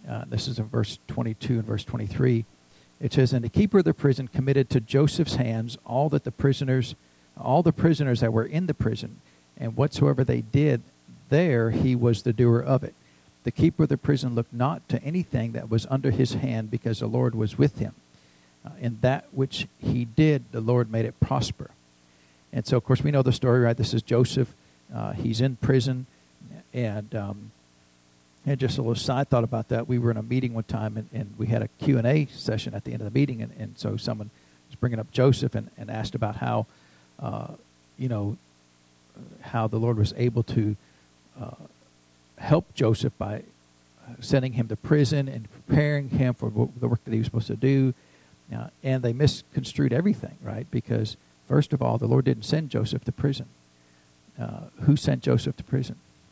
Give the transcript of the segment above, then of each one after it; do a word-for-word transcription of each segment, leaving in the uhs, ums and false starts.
Uh, this is in verse twenty-two and verse twenty-three. It says, "And the keeper of the prison committed to Joseph's hands all that the prisoners, all the prisoners that were in the prison, and whatsoever they did there, he was the doer of it. The keeper of the prison looked not to anything that was under his hand, because the Lord was with him. Uh, in that which he did, the Lord made it prosper." And so, of course, we know the story, right? This is Joseph. Uh, he's in prison. And, um, and just a little side thought about that. We were in a meeting one time, and, and we had a Q and A session at the end of the meeting. And, and so someone was bringing up Joseph and, and asked about how, uh, you know, how the Lord was able to uh, help Joseph by sending him to prison and preparing him for the work that he was supposed to do. Uh, and they misconstrued everything, right? Because, first of all, the Lord didn't send Joseph to prison. Uh, who sent Joseph to prison?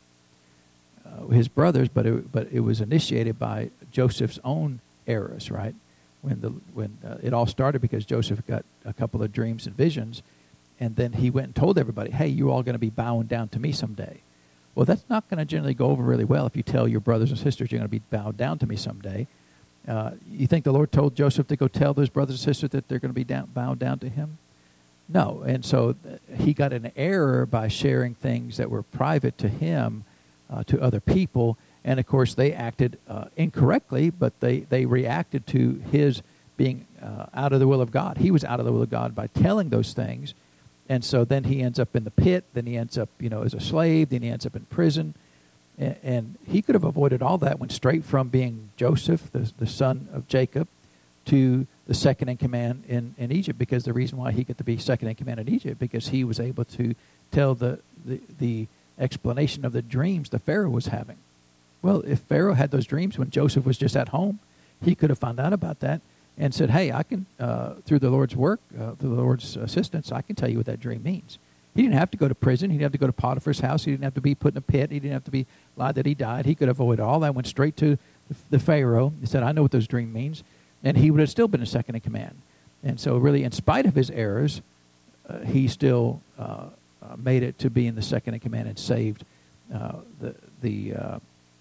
Uh, his brothers, but it, but it was initiated by Joseph's own errors, right? When the when uh, it all started because Joseph got a couple of dreams and visions, and then he went and told everybody, "Hey, you're all going to be bowing down to me someday." Well, that's not going to generally go over really well if you tell your brothers and sisters you're going to be bowed down to me someday. Uh, you think the Lord told Joseph to go tell those brothers and sisters that they're going to be down, bowed down to him? No. And so th- he got an error by sharing things that were private to him uh, to other people. And, of course, they acted uh, incorrectly, but they, they reacted to his being uh, out of the will of God. He was out of the will of God by telling those things. And so then he ends up in the pit. Then he ends up, you know, as a slave. Then he ends up in prison. And, and he could have avoided all that, went straight from being Joseph, the, the son of Jacob, to the second in command in, in Egypt. Because the reason why he got to be second in command in Egypt, because he was able to tell the, the, the explanation of the dreams the Pharaoh was having. Well, if Pharaoh had those dreams when Joseph was just at home, he could have found out about that and said, "Hey, I can, uh, through the Lord's work, uh, through the Lord's assistance, I can tell you what that dream means." He didn't have to go to prison. He didn't have to go to Potiphar's house. He didn't have to be put in a pit. He didn't have to be lied that he died. He could avoid all that, went straight to the Pharaoh. He said, "I know what those dreams means." And he would have still been a second in command. And so really, in spite of his errors, uh, he still uh, uh, made it to being the second in command and saved uh, the the uh,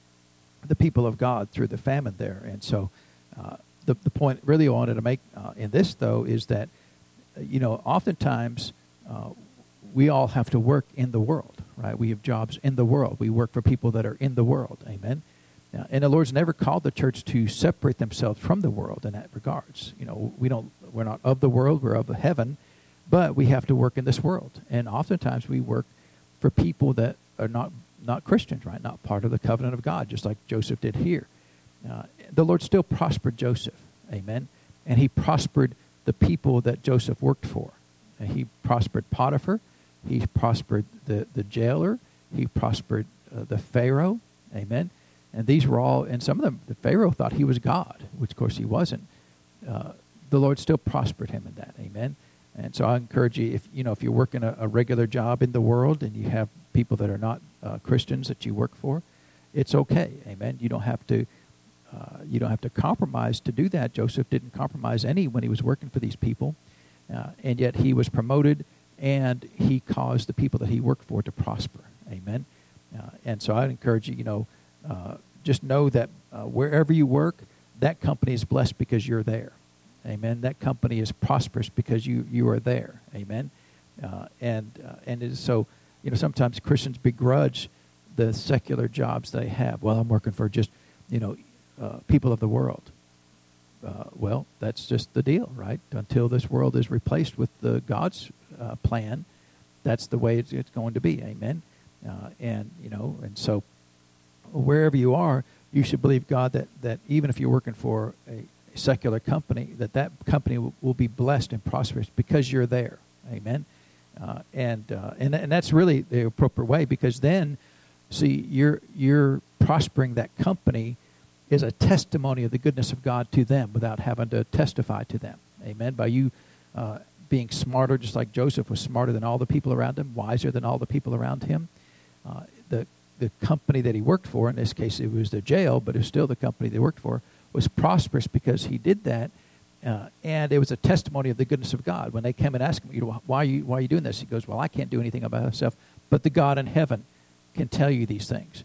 the people of God through the famine there. And so uh, the, the point really I wanted to make uh, in this, though, is that, uh, you know, oftentimes uh, we all have to work in the world, right? We have jobs in the world. We work for people that are in the world. Amen. Uh, and the Lord's never called the church to separate themselves from the world in that regards. You know, we don't, we're not of the world, we're of heaven, but we have to work in this world. And oftentimes we work for people that are not not Christians, right? Not part of the covenant of God, just like Joseph did here. Uh, the Lord still prospered Joseph, amen? And he prospered the people that Joseph worked for. And he prospered Potiphar. He prospered the, the jailer. He prospered uh, the Pharaoh, amen? And these were all, and some of them, the Pharaoh thought he was God, which of course he wasn't. Uh, the Lord still prospered him in that, amen? And so I encourage you, if you know, if you're working a, a regular job in the world and you have people that are not uh, Christians that you work for, it's okay, amen. You don't have to, uh, you don't have to compromise to do that. Joseph didn't compromise any when he was working for these people, uh, and yet he was promoted, and he caused the people that he worked for to prosper, amen. Uh, and so I'd encourage you, you know, uh, just know that uh, wherever you work, that company is blessed because you're there. Amen. That company is prosperous because you, you are there. Amen. Uh, and uh, and it is so, you know, sometimes Christians begrudge the secular jobs they have. Well, I'm working for just, you know, uh, people of the world. Uh, well, that's just the deal, right? Until this world is replaced with the God's uh, plan, that's the way it's, it's going to be. Amen. Uh, and, you know, and so wherever you are, you should believe God that, that even if you're working for a secular company, that that company will, will be blessed and prosperous because you're there. Amen. Uh, and, uh, and and that's really the appropriate way, because then, see, you're you're prospering that company is a testimony of the goodness of God to them without having to testify to them. Amen. By you uh, being smarter, just like Joseph was smarter than all the people around him, wiser than all the people around him. Uh, the the company that he worked for, in this case it was the jail, but it was still the company they worked for, was prosperous because he did that, uh, and it was a testimony of the goodness of God. When they came and asked him, you know, why are you why are you doing this? He goes, well, I can't do anything about myself, but the God in heaven can tell you these things.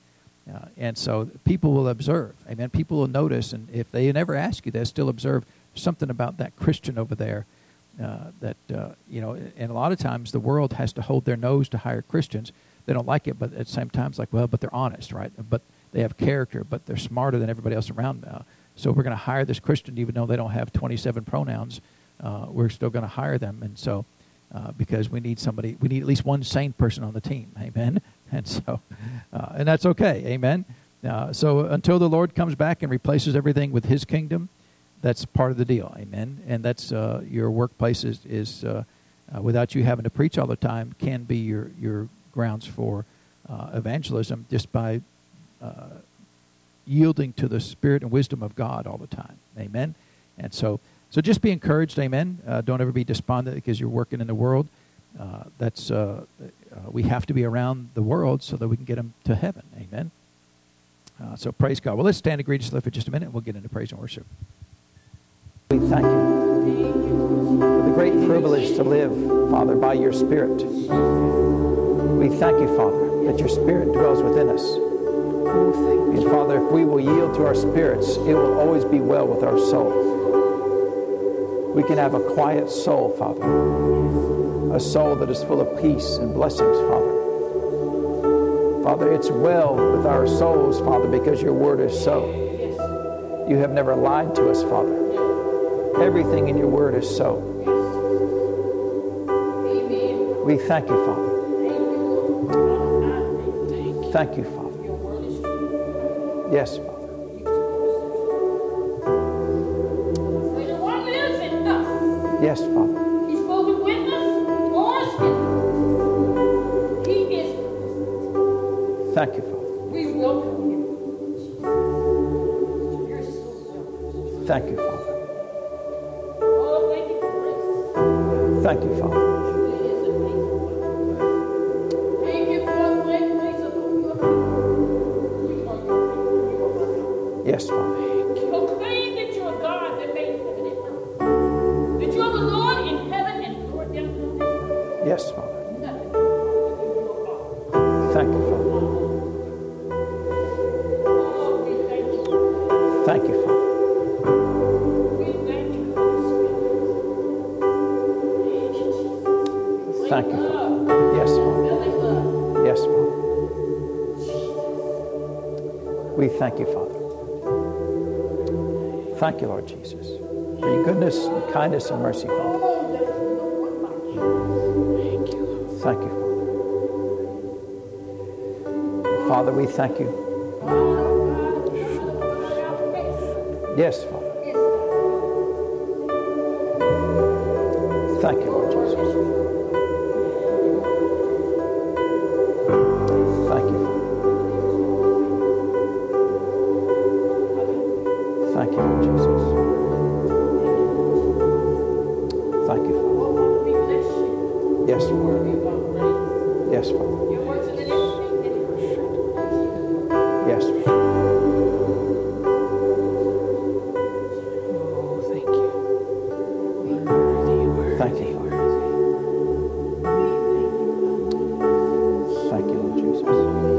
Uh, and so people will observe. Amen. People will notice, and if they never ask you, they'll still observe something about that Christian over there. Uh, that, uh, you know, and a lot of times the world has to hold their nose to hire Christians. They don't like it, but at the same time, it's like, well, but they're honest, right? But they have character, but they're smarter than everybody else around now. So we're going to hire this Christian, even though they don't have twenty-seven pronouns. Uh, we're still going to hire them. And so, uh, because we need somebody, we need at least one sane person on the team. Amen. And so, uh, and that's okay. Amen. Uh, so until the Lord comes back and replaces everything with his kingdom, that's part of the deal. Amen. And that's uh, your workplace is, is uh, uh, without you having to preach all the time, can be your, your grounds for uh, evangelism just by uh, yielding to the spirit and wisdom of God all the time. Amen. And so, so just be encouraged. Amen. Uh, don't ever be despondent because you're working in the world. Uh, that's uh, uh, we have to be around the world so that we can get them to heaven. Amen. Uh, so praise God. Well, let's stand and greet each other for just a minute, and we'll get into praise and worship. We thank you for the great privilege to live, Father, by your Spirit. We thank you, Father, that your Spirit dwells within us. And Father, if we will yield to our spirits, it will always be well with our soul. We can have a quiet soul, Father, a soul that is full of peace and blessings, Father. Father, it's well with our souls, Father, because your word is so. You have never lied to us, Father. Everything in your word is so. We thank you, Father. Thank you, Father. Yes, Father. Yes, Father. He's spoken with us, for us. He is. Thank you, Father. We welcome him. You're so welcome. Thank you, Father. Oh, thank you for grace. Thank you, Father. It is amazing. Thank you for the great grace of your people. Yes, Father. Proclaim that you're a God that made heaven and earth. That you're the Lord in heaven and Lord down on earth. Yes, Father. Nothing can do your Father. Thank you, Father. Oh, we thank you. Thank you, Father. We thank you for your spirit. Thank you, Love. Father. Yes, Father. Building love. Yes, Father. We thank you, Father. Thank you, Lord Jesus, for your goodness and kindness and mercy, Father. Thank you. Thank you, Father. Father, we thank you. Yes, Father. Thank you, Lord Jesus. Thank you, Father. Thank you, Lord Jesus. Thank you, Father. Yes, Father. Yes, Father. Yes, Father. Oh, thank you. Thank you, Father. Thank you, Lord Jesus.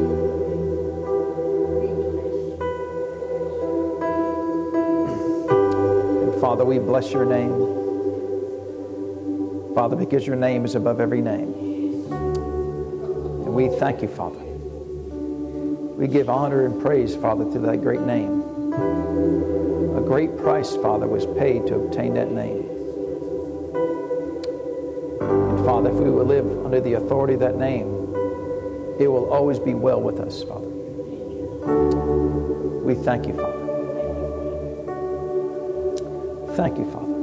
And Father, we bless your name. Father, because your name is above every name. And we thank you, Father. We give honor and praise, Father, to that great name. A great price, Father, was paid to obtain that name. And Father, if we will live under the authority of that name, it will always be well with us, Father. We thank you, Father. Thank you, Father.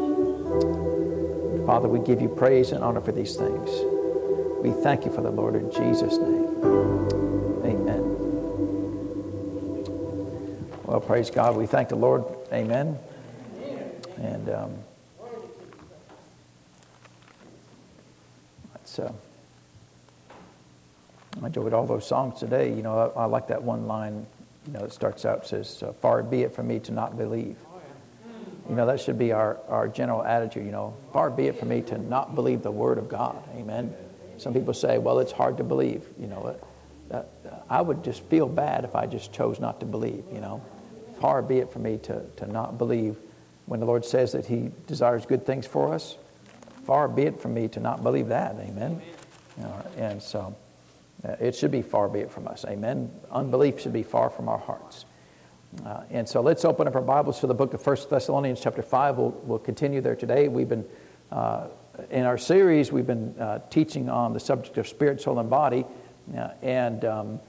Father, we give you praise and honor for these things. We thank you for the Lord in Jesus' name. Amen. Well, praise God. We thank the Lord. Amen. And um, let's, uh, I enjoyed all those songs today. You know, I, I like that one line, you know, that starts out, says, uh, far be it from me to not believe. You know, that should be our, our general attitude, you know. Far be it from me to not believe the Word of God. Amen. Some people say, well, it's hard to believe. You know, that, uh, I would just feel bad if I just chose not to believe, you know. Far be it from me to, to not believe when the Lord says that he desires good things for us. Far be it from me to not believe that, amen. You know, and so uh, it should be far be it from us, amen. Unbelief should be far from our hearts. Uh, and so let's open up our Bibles to the book of First Thessalonians chapter five. We'll, we'll continue there today. We've been, uh, in our series, we've been uh, teaching on the subject of spirit, soul, and body. Uh, and um,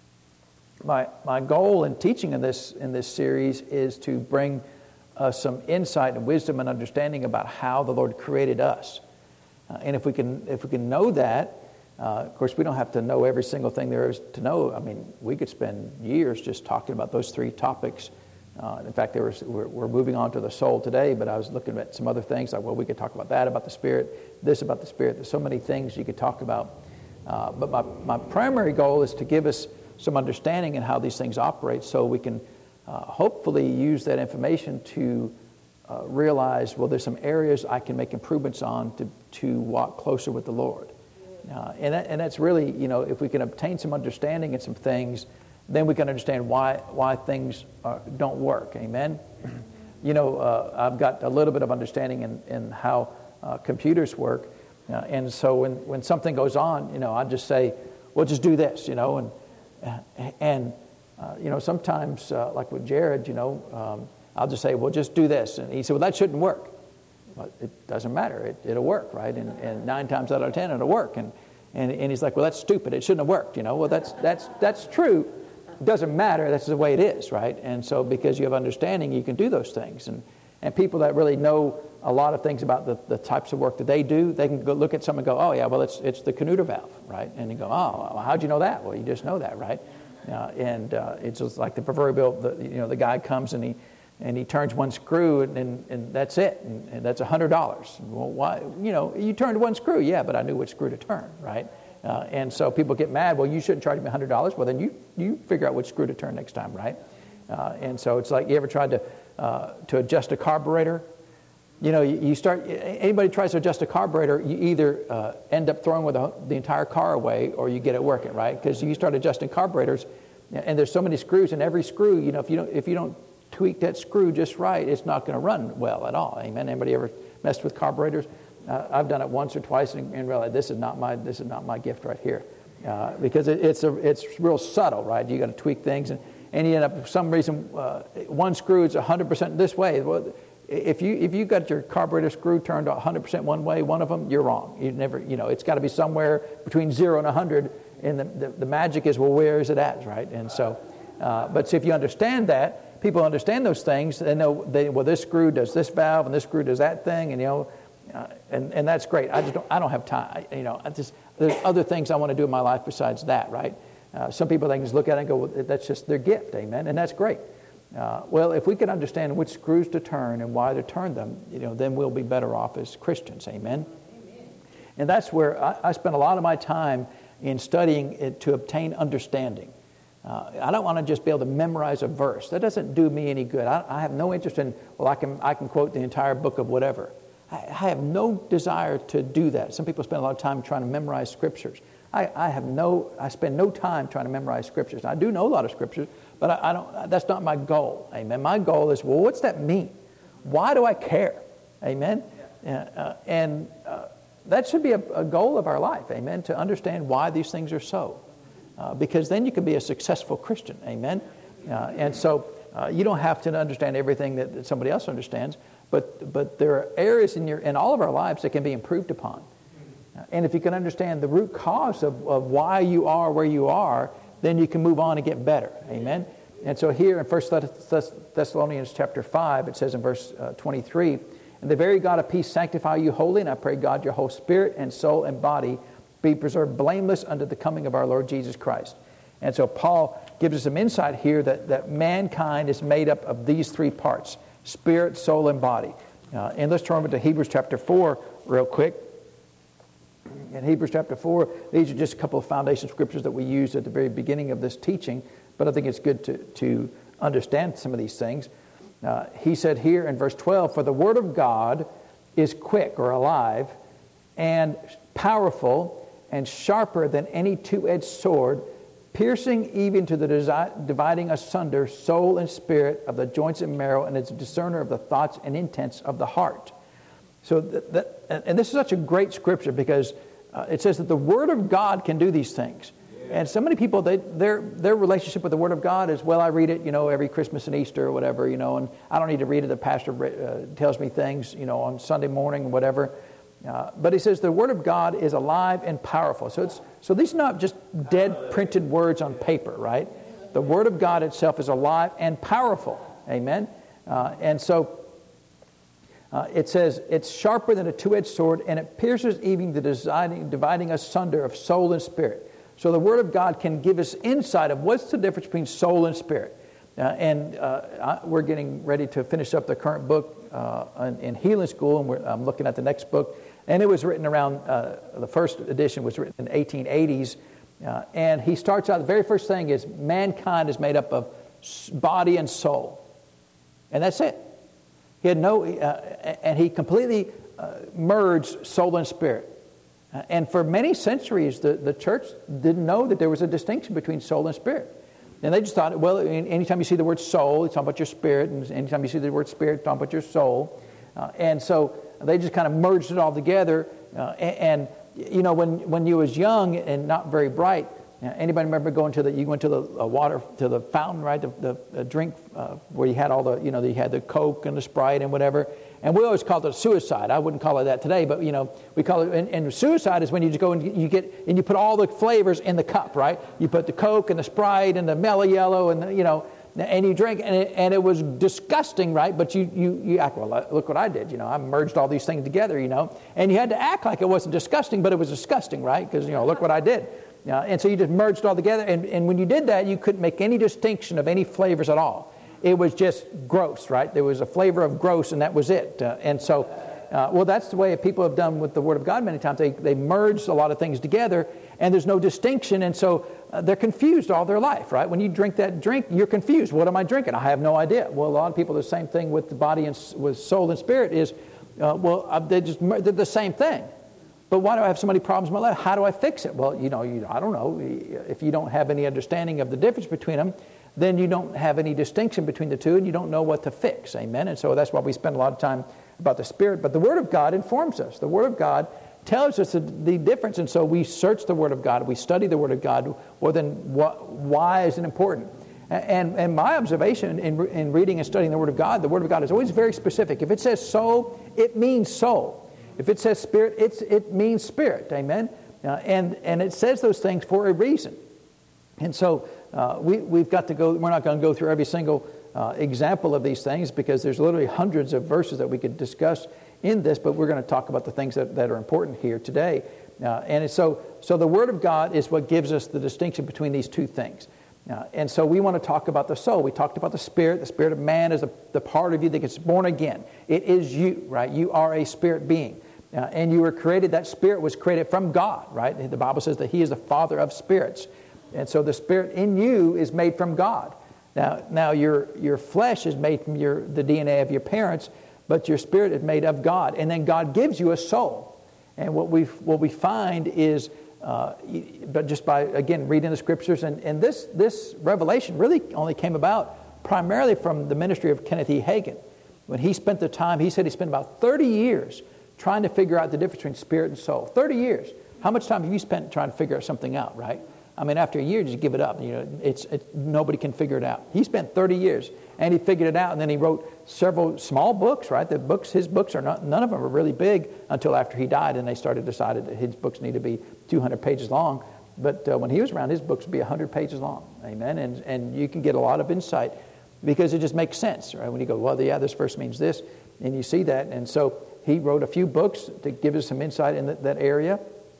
my my goal in teaching in this in this series is to bring uh, some insight and wisdom and understanding about how the Lord created us. Uh, and if we can if we can know that, Uh, of course, we don't have to know every single thing there is to know. I mean, we could spend years just talking about those three topics. Uh, in fact, there was, we're, we're moving on to the soul today, but I was looking at some other things like, well, we could talk about that, about the Spirit, this about the Spirit. There's so many things you could talk about. Uh, but my, my primary goal is to give us some understanding in how these things operate so we can uh, hopefully use that information to uh, realize, well, there's some areas I can make improvements on to, to walk closer with the Lord. Uh, and, that, and that's really, you know, if we can obtain some understanding in some things, then we can understand why why things uh, don't work. Amen? You know, uh, I've got a little bit of understanding in, in how uh, computers work. Uh, and so when, when something goes on, you know, I just say, well, just do this, you know. And, and uh, you know, sometimes, uh, like with Jared, you know, um, I'll just say, well, just do this. And he said, well, that shouldn't work. Well, it doesn't matter. It, it'll work, right? And, and nine times out of ten, it'll work. And, and and he's like, well, that's stupid. It shouldn't have worked, you know. Well, that's that's that's true. It doesn't matter. That's the way it is, right? And so because you have understanding, you can do those things. And and people that really know a lot of things about the, the types of work that they do, they can go look at something and go, oh, yeah, well, it's it's the Knuter valve, right? And you go, oh, well, how'd you know that? Well, you just know that, right? Uh, and uh, it's just like the proverbial, the, you know, the guy comes and he, and he turns one screw, and, and, and that's it, and, and that's one hundred dollars. Well, why? You know, you turned one screw, yeah, but I knew which screw to turn, right? Uh, and so people get mad, well, you shouldn't charge me one hundred dollars. Well, then you, you figure out which screw to turn next time, right? Uh, and so it's like, you ever tried to uh, to adjust a carburetor? You know, you, you start, anybody tries to adjust a carburetor, you either uh, end up throwing with the, the entire car away, or you get it working, right? Because you start adjusting carburetors, and there's so many screws, and every screw, you know, if you don't, if you don't tweak that screw just right, it's not going to run well at all. Amen. Anybody ever messed with carburetors? Uh, I've done it once or twice and, and realized this is not my this is not my gift right here, uh, because it, it's a it's real subtle, right? You got to tweak things, and, and you end up for some reason uh, one screw is one hundred percent this way. Well, if you if you got your carburetor screw turned one hundred percent one way, one of them, you're wrong. You never you know it's got to be somewhere between zero and one hundred, and the, the the magic is, well, where is it at, right? And so, uh, but so if you understand that. People understand those things. They know, they, well, this screw does this valve, and this screw does that thing, and you know, uh, and and that's great. I just don't, I don't have time. I, you know, I just there's other things I want to do in my life besides that, right? Uh, some people they can just look at it and go, well, that's just their gift, amen, and that's great. Uh, well, if we can understand which screws to turn and why to turn them, you know, then we'll be better off as Christians, amen. Amen. And that's where I, I spend a lot of my time in studying it to obtain understanding. Uh, I don't want to just be able to memorize a verse. That doesn't do me any good. I, I have no interest in, well, I can I can quote the entire book of whatever. I, I have no desire to do that. Some people spend a lot of time trying to memorize scriptures. I, I have no, I spend no time trying to memorize scriptures. I do know a lot of scriptures, but I, I don't. That's not my goal. Amen. My goal is, well, what's that mean? Why do I care? Amen. Uh, uh, and uh, that should be a, a goal of our life. Amen. To understand why these things are so. Uh, because then you can be a successful Christian, amen? Uh, and so uh, you don't have to understand everything that, that somebody else understands, but but there are areas in your in all of our lives that can be improved upon. Uh, and if you can understand the root cause of, of why you are where you are, then you can move on and get better, amen? And so here in First Thessalonians chapter five, it says in verse uh, twenty-three, "And the very God of peace sanctify you wholly, and I pray God your whole spirit and soul and body be preserved blameless unto the coming of our Lord Jesus Christ." And so Paul gives us some insight here that, that mankind is made up of these three parts: spirit, soul, and body. Uh, and let's turn over to Hebrews chapter four real quick. In Hebrews chapter four, these are just a couple of foundation scriptures that we used at the very beginning of this teaching, but I think it's good to, to understand some of these things. Uh, he said here in verse twelve, "For the word of God is quick," or alive, "and powerful, and sharper than any two-edged sword, piercing even to the desi- dividing asunder soul and spirit of the joints and marrow, and is a discerner of the thoughts and intents of the heart. So, that, that, and this is such a great scripture because uh, it says that the Word of God can do these things. And so many people, they, their their relationship with the Word of God is, well, I read it, you know, every Christmas and Easter or whatever, you know, and I don't need to read it. The pastor uh, tells me things, you know, on Sunday morning or whatever. Uh, but he says the Word of God is alive and powerful. So it's so these are not just dead printed words on paper, right? The Word of God itself is alive and powerful. Amen. Uh, and so uh, it says it's sharper than a two-edged sword, and it pierces even the dividing, dividing asunder of soul and spirit. So the Word of God can give us insight of what's the difference between soul and spirit. Uh, and uh, I, we're getting ready to finish up the current book uh, in, in Healing School, and we're, I'm looking at the next book. And it was written around, uh, the first edition was written in the eighteen eighties. Uh, and he starts out, the very first thing is mankind is made up of body and soul. And that's it. He had no, uh, and he completely uh, merged soul and spirit. Uh, and for many centuries, the, the church didn't know that there was a distinction between soul and spirit. And they just thought, well, anytime you see the word soul, it's talking about your spirit. And anytime you see the word spirit, it's talking about your soul. Uh, and so they just kind of merged it all together. Uh, and, and, you know, when, when you was young and not very bright, uh, anybody remember going to the, you went to the uh, water, to the fountain, right? The, the, the drink uh, where you had all the, you know, you had the Coke and the Sprite and whatever. And we always called it suicide. I wouldn't call it that today, but, you know, we call it, and, and suicide is when you just go and you get, and you put all the flavors in the cup, right? You put the Coke and the Sprite and the Mellow Yellow and, the, you know, and you drink, and it, and it was disgusting, right? But you, you, you act, well, look what I did, you know, I merged all these things together, you know. And you had to act like it wasn't disgusting, but it was disgusting, right? Because, you know, look what I did. Uh, and so you just merged it all together, and, and when you did that, you couldn't make any distinction of any flavors at all. It was just gross, right? There was a flavor of gross, and that was it. Uh, and so, uh, well, that's the way people have done with the Word of God many times. They they merged a lot of things together, and there's no distinction, and so uh, they're confused all their life, right? When you drink that drink, you're confused. What am I drinking? I have no idea. Well, a lot of people, the same thing with the body and with soul and spirit is, uh, well, uh, they just they're the same thing. But why do I have so many problems in my life? How do I fix it? Well, you know, you, I don't know. If you don't have any understanding of the difference between them, then you don't have any distinction between the two, and you don't know what to fix. Amen? And so that's why we spend a lot of time about the Spirit. But the Word of God informs us. The Word of God tells us the, the difference, and so we search the Word of God. We study the Word of God. Well, then what, why is it important? And, and my observation in, in reading and studying the Word of God, the Word of God is always very specific. If it says soul, it means soul. If it says spirit, it's, it means spirit. Amen? Uh, and, and it says those things for a reason. And so uh, we, we've got to go, we're not going to go through every single uh, example of these things because there's literally hundreds of verses that we could discuss in this, but we're going to talk about the things that, that are important here today. Uh, and it's so, so the Word of God is what gives us the distinction between these two things. Uh, and so we want to talk about the soul. We talked about the spirit. The spirit of man is the, the part of you that gets born again. It is you, right? You are a spirit being. Uh, and you were created, that spirit was created from God, right? The Bible says that He is the Father of spirits. And so the spirit in you is made from God. Now, now your your flesh is made from your the D N A of your parents, but your spirit is made of God. And then God gives you a soul. And what we what we find is, uh, but just by, again, reading the Scriptures, and, and this, this revelation really only came about primarily from the ministry of Kenneth E. Hagin. When he spent the time, he said he spent about thirty years trying to figure out the difference between spirit and soul. thirty years. How much time have you spent trying to figure something out, right? I mean, after a year, just give it up. You know, it's it, nobody can figure it out. He spent thirty years, and he figured it out, and then he wrote several small books, right? The books, his books are not, none of them are really big until after he died, and they started decided that his books need to be two hundred pages long. But uh, when he was around, his books would be one hundred pages long. Amen? And and you can get a lot of insight because it just makes sense, right? When you go, well, yeah, this verse means this, and you see that, and so he wrote a few books to give us some insight in that, that area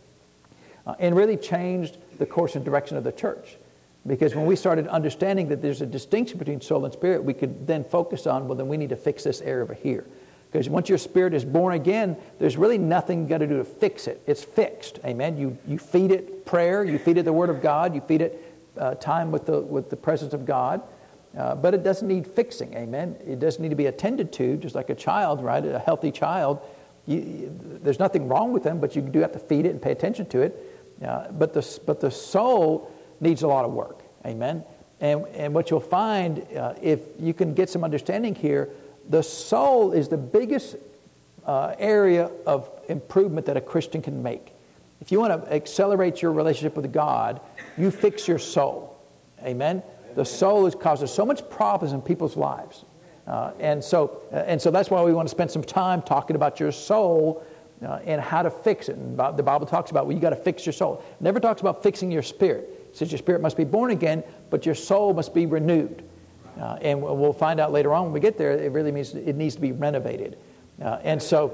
uh, and really changed the course and direction of the church. Because when we started understanding that there's a distinction between soul and spirit, we could then focus on, well, then we need to fix this area over here. Because once your spirit is born again, there's really nothing you got to do to fix it. It's fixed. Amen. You you feed it prayer, you feed it the Word of God, you feed it uh, time with the with the presence of God. Uh, but it doesn't need fixing, amen. It doesn't need to be attended to, just like a child, right? A healthy child. You, you, there's nothing wrong with them, but you do have to feed it and pay attention to it. Uh, but the but the soul needs a lot of work. Amen? And, and what you'll find, uh, if you can get some understanding here, the soul is the biggest uh, area of improvement that a Christian can make. If you want to accelerate your relationship with God, you fix your soul. Amen? The soul is causes so much problems in people's lives. Uh, and so uh, and so that's why we want to spend some time talking about your soul uh, and how to fix it. And the Bible talks about, well, you got to fix your soul. It never talks about fixing your spirit. It says your spirit must be born again, but your soul must be renewed. Uh, and we'll find out later on when we get there, it really means it needs to be renovated. Uh, and so,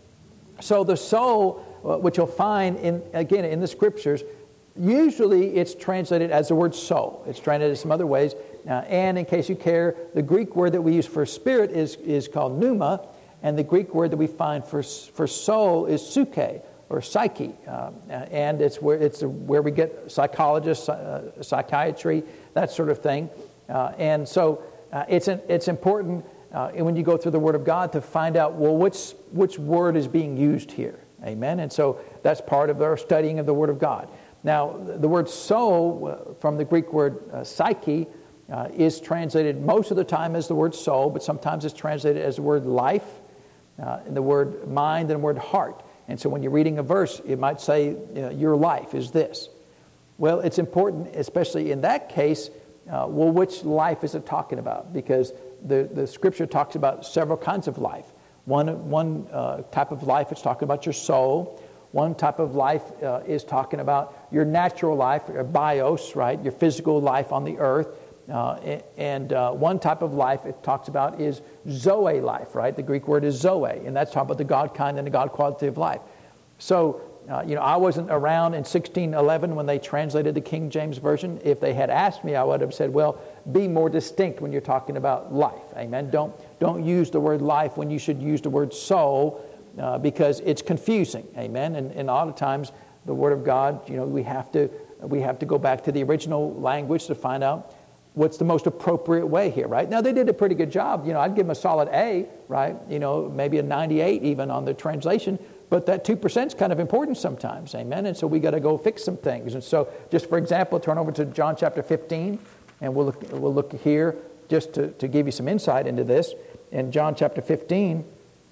so the soul, uh, which you'll find, in again, in the Scriptures, usually it's translated as the word soul. It's translated some other ways. Uh, and in case you care, the Greek word that we use for spirit is, is called pneuma, and the Greek word that we find for, for soul is psyche, or psyche. Uh, and it's where, it's where we get psychologists, uh, psychiatry, that sort of thing. Uh, and so uh, it's an, it's important uh, when you go through the Word of God to find out, well, which which word is being used here. Amen? And so that's part of our studying of the Word of God. Now, the word soul, uh, from the Greek word uh, psyche, uh, is translated most of the time as the word soul, but sometimes it's translated as the word life, uh, and the word mind, and the word heart. And so when you're reading a verse, it might say, you know, your life is this. Well, it's important, especially in that case, Uh, well, which life is it talking about? Because the, the Scripture talks about several kinds of life. One, one uh, type of life is talking about your soul. One type of life uh, is talking about your natural life, your bios, right? Your physical life on the earth. Uh, and uh, one type of life it talks about is Zoe life, right? The Greek word is Zoe, and that's talking about the God kind and the God quality of life. So, Uh, you know, I wasn't around in sixteen eleven when they translated the King James Version. If they had asked me, I would have said, well, be more distinct when you're talking about life. Amen. Don't don't use the word life when you should use the word soul uh, because it's confusing. Amen. And, and a lot of times the Word of God, you know, we have to we have to go back to the original language to find out what's the most appropriate way here, right? Now, they did a pretty good job. You know, I'd give them a solid A, right? You know, maybe a ninety-eight even on the translation. But that two percent is kind of important sometimes, amen? And so we got to go fix some things. And so just for example, turn over to John chapter fifteen, and we'll look, we'll look here just to, to give you some insight into this. In John chapter fifteen,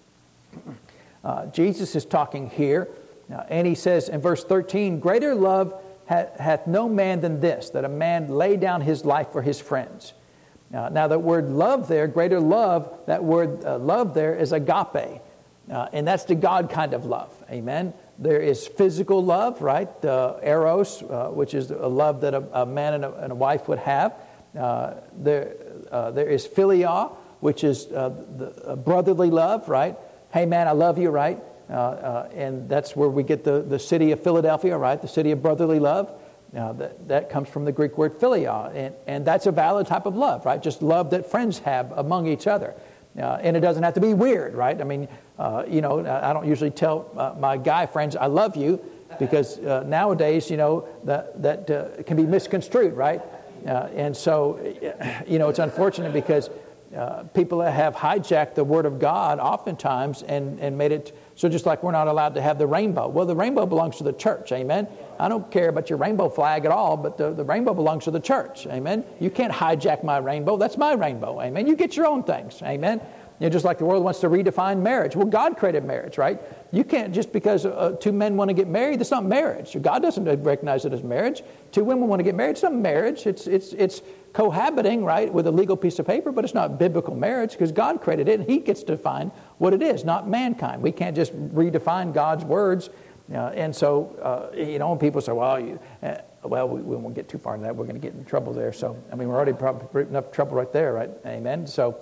uh, Jesus is talking here, uh, and he says in verse thirteen, greater love hath, hath no man than this, that a man lay down his life for his friends. Uh, now that word love there, greater love, that word uh, love there is agape. Uh, and that's the God kind of love. Amen. There is physical love, right? Uh, eros, uh, which is a love that a, a man and a, and a wife would have. Uh, there, uh, there is philia, which is uh, the brotherly love, right? Hey, man, I love you, right? Uh, uh, and that's where we get the, the city of Philadelphia, right? The city of brotherly love. Uh, that, that comes from the Greek word philia. And, and that's a valid type of love, right? Just love that friends have among each other. Uh, and it doesn't have to be weird, right? I mean, uh, you know, I don't usually tell uh, my guy friends, I love you, because uh, nowadays, you know, that, that uh, can be misconstrued, right? Uh, and so, you know, it's unfortunate because uh, people have hijacked the Word of God oftentimes and, and made it so just like we're not allowed to have the rainbow. Well, the rainbow belongs to the church, amen? I don't care about your rainbow flag at all, but the, the rainbow belongs to the church, amen? You can't hijack my rainbow. That's my rainbow, amen? You get your own things, amen? You know, just like the world wants to redefine marriage. Well, God created marriage, right? You can't, just because uh, two men want to get married, that's not marriage. God doesn't recognize it as marriage. Two women want to get married, it's not marriage. It's it's it's cohabiting, right, with a legal piece of paper, but it's not biblical marriage because God created it and He gets to define what it is, not mankind. We can't just redefine God's words. Uh, and so, uh, you know, when people say, well, you, uh, well, we, we won't get too far into that. We're going to get in trouble there. So, I mean, we're already probably enough trouble right there, right? Amen. So,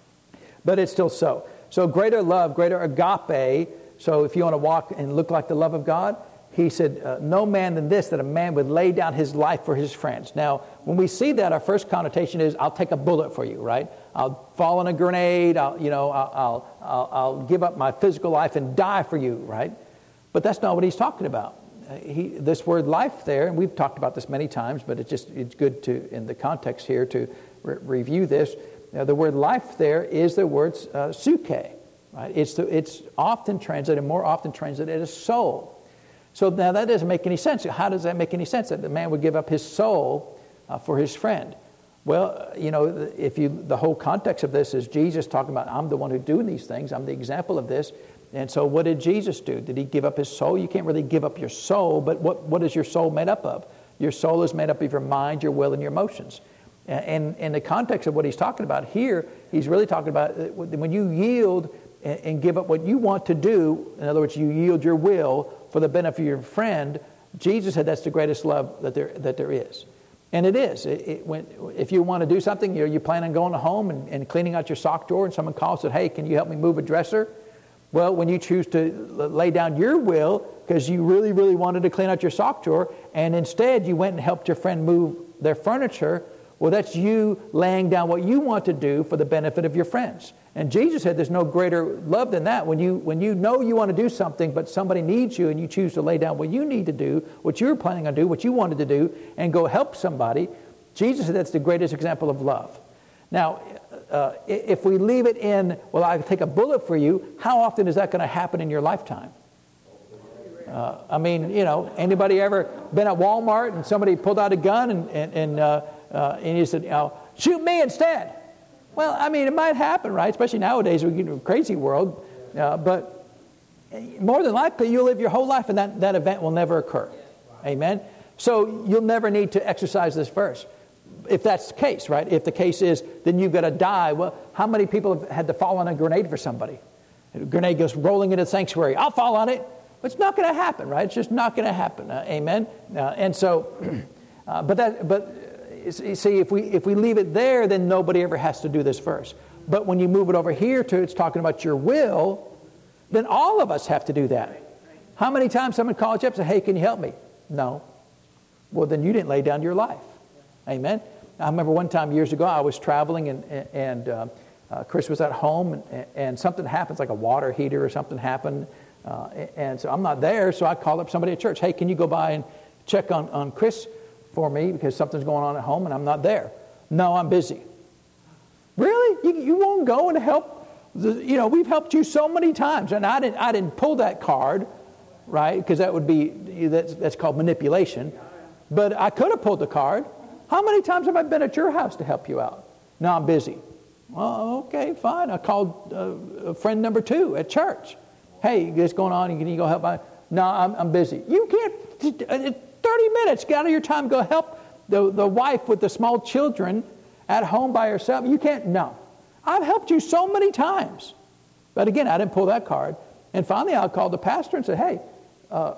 but it's still so. So greater love, greater agape. So if you want to walk and look like the love of God, He said, uh, no man than this, that a man would lay down his life for his friends. Now, when we see that, our first connotation is, I'll take a bullet for you, right? I'll fall in a grenade. I'll, you know, I'll, I'll, I'll, I'll give up my physical life and die for you, right? But that's not what he's talking about. Uh, he, this word life there, and we've talked about this many times, but it's just it's good to, in the context here, to re- review this. Now, the word life there is the word uh, psyche, right? It's the, it's often translated, more often translated as soul. So now that doesn't make any sense. How does that make any sense that the man would give up his soul uh, for his friend? Well, you know, if you the whole context of this is Jesus talking about, I'm the one who's doing these things. I'm the example of this. And so what did Jesus do? Did he give up his soul? You can't really give up your soul, but what, what is your soul made up of? Your soul is made up of your mind, your will, and your emotions. And in the context of what he's talking about here, he's really talking about when you yield and give up what you want to do, in other words, you yield your will for the benefit of your friend, Jesus said that's the greatest love that there that there is. And it is. It, it, when, if you want to do something, you're, you plan on going home and, and cleaning out your sock drawer, and someone calls and said, hey, can you help me move a dresser? Well, when you choose to lay down your will because you really, really wanted to clean out your sock drawer, and instead you went and helped your friend move their furniture, well, that's you laying down what you want to do for the benefit of your friends. And Jesus said there's no greater love than that. When you when you know you want to do something, but somebody needs you, and you choose to lay down what you need to do, what you were planning on doing, what you wanted to do, and go help somebody, Jesus said that's the greatest example of love. Now, uh, if we leave it in, well, I take a bullet for you, how often is that going to happen in your lifetime? Uh, I mean, you know, anybody ever been at Walmart and somebody pulled out a gun and and and, uh, uh, and you said, you know, shoot me instead? Well, I mean, it might happen, right? Especially nowadays, we get in a crazy world. Uh, but more than likely, you'll live your whole life, and that, that event will never occur. Amen? So you'll never need to exercise this verse. If that's the case, right? If the case is, then you've got to die. Well, how many people have had to fall on a grenade for somebody? A grenade goes rolling into the sanctuary. I'll fall on it. But it's not going to happen, right? It's just not going to happen. Uh, amen? Uh, and so, uh, but that, but... You see, if we if we leave it there, then nobody ever has to do this verse. But when you move it over here to it's talking about your will, then all of us have to do that. How many times someone calls you up and says, hey, can you help me? No. Well, then you didn't lay down your life. Amen? I remember one time years ago, I was traveling, and, and uh, uh, Chris was at home, and, and something happens, like a water heater or something happened. Uh, and so I'm not there, so I called up somebody at church. Hey, can you go by and check on, on Chris for me because something's going on at home and I'm not there? No, I'm busy. Really? You, you won't go and help? The, you know, we've helped you so many times, and I didn't. I didn't pull that card, right? Because that would be that's, that's called manipulation. But I could have pulled the card. How many times have I been at your house to help you out? No, I'm busy. Well, okay, fine. I called uh, a friend number two at church. Hey, what's going on? Can you go help? I, no, I'm, I'm busy. You can't. thirty minutes, get out of your time, go help the, the wife with the small children at home by herself. You can't, no. I've helped you so many times. But again, I didn't pull that card. And finally, I called the pastor and said, hey, uh,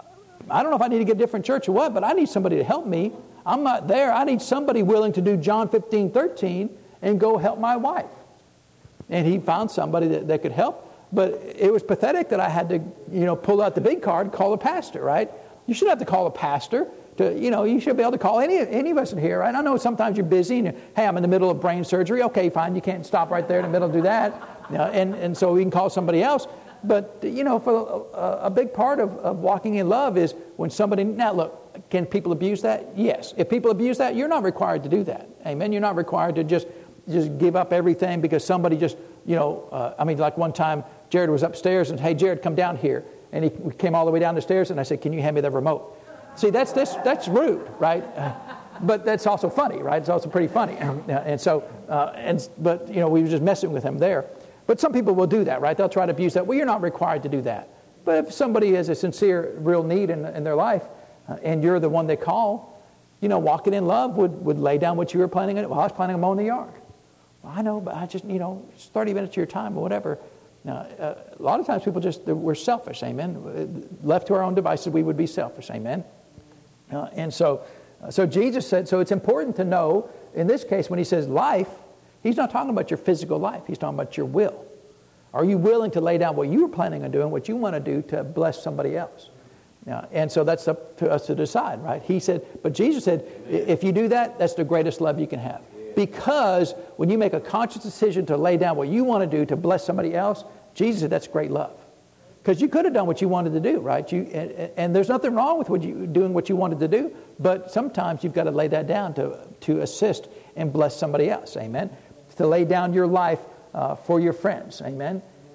I don't know if I need to get a different church or what, but I need somebody to help me. I'm not there. I need somebody willing to do John fifteen thirteen and go help my wife. And he found somebody that, that could help. But it was pathetic that I had to, you know, pull out the big card and call the pastor, right? You shouldn't have to call a pastor. To, you know, you should be able to call any any of us in here, right? I know sometimes you're busy and, you're, hey, I'm in the middle of brain surgery. Okay, fine. You can't stop right there in the middle and do that. You know, and, and so we can call somebody else. But, you know, for a, a big part of, of walking in love is when somebody, now look, can people abuse that? Yes. If people abuse that, you're not required to do that. Amen? You're not required to just, just give up everything because somebody just, you know, uh, I mean, like one time Jared was upstairs and, hey, Jared, come down here. And he came all the way down the stairs, and I said, can you hand me the remote? See, that's this, that's rude, right? Uh, but that's also funny, right? It's also pretty funny. And so, uh, and but, you know, we were just messing with him there. But some people will do that, right? They'll try to abuse that. Well, you're not required to do that. But if somebody has a sincere, real need in, in their life, uh, and you're the one they call, you know, walking in love would, would lay down what you were planning on. Well, I was planning on mowing the yard. Well, I know, but I just, you know, it's thirty minutes of your time or whatever. Now, uh, a lot of times people just, we're selfish, amen. Left to our own devices, we would be selfish, amen. Uh, and so, uh, so Jesus said, so it's important to know, in this case, when he says life, he's not talking about your physical life. He's talking about your will. Are you willing to lay down what you were planning on doing, what you want to do to bless somebody else? Uh, and so that's up to us to decide, right? He said, but Jesus said, if you do that, that's the greatest love you can have. Because when you make a conscious decision to lay down what you want to do to bless somebody else, Jesus said that's great love. Because you could have done what you wanted to do, right? You, and, and there's nothing wrong with what you, doing what you wanted to do, but sometimes you've got to lay that down to, to assist and bless somebody else, amen? To lay down your life uh, for your friends, amen?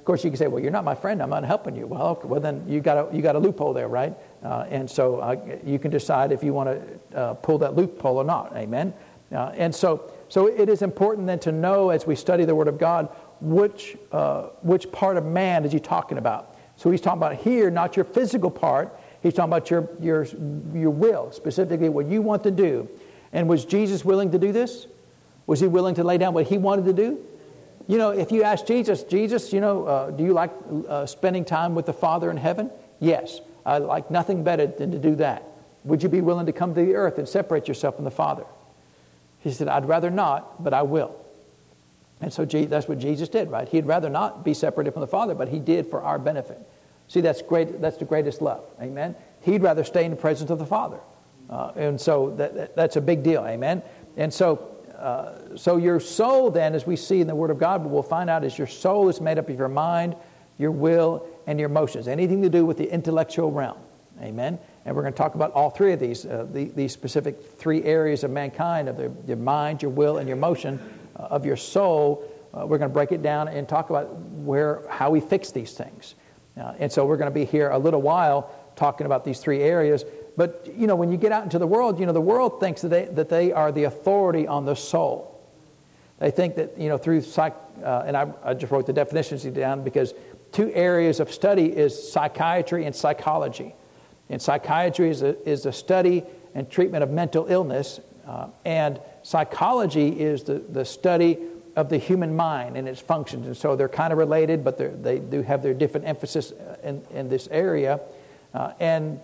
of course, you can say, well, you're not my friend. I'm not helping you. Well, okay, well then you got a, you got a loophole there, right? Uh, and so uh, you can decide if you want to uh, pull that loophole or not. Amen? Uh, and so so it is important then to know as we study the Word of God, which uh, which part of man is he talking about. So he's talking about here, not your physical part. He's talking about your your your will, specifically what you want to do. And was Jesus willing to do this? Was he willing to lay down what he wanted to do? You know, if you ask Jesus, Jesus, you know, uh, do you like uh, spending time with the Father in heaven? Yes. I like nothing better than to do that. Would you be willing to come to the earth and separate yourself from the Father? He said, I'd rather not, but I will. And so that's what Jesus did, right? He'd rather not be separated from the Father, but he did for our benefit. See, that's great. That's the greatest love. Amen? He'd rather stay in the presence of the Father. Uh, and so that, that, that's a big deal. Amen? And so uh, so your soul then, as we see in the Word of God, what we'll find out is your soul is made up of your mind, your will, and your emotions. Anything to do with the intellectual realm. Amen? And we're going to talk about all three of these, uh, the, these specific three areas of mankind, of the, your mind, your will, and your emotion, uh, of your soul. Uh, we're going to break it down and talk about where how we fix these things. Uh, and so we're going to be here a little while talking about these three areas. But, you know, when you get out into the world, you know, the world thinks that they, that they are the authority on the soul. They think that, you know, through psych, uh, and I, I just wrote the definitions down because two areas of study is psychiatry and psychology. And psychiatry is a, is a study and treatment of mental illness, uh, and psychology is the, the study of the human mind and its functions. And so they're kind of related, but they do have their different emphasis in, in this area. Uh, and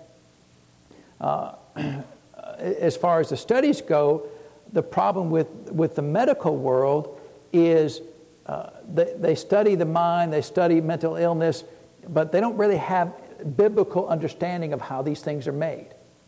uh, as far as the studies go, the problem with, with the medical world is uh, they, they study the mind, they study mental illness, but they don't really have biblical understanding of how these things are made.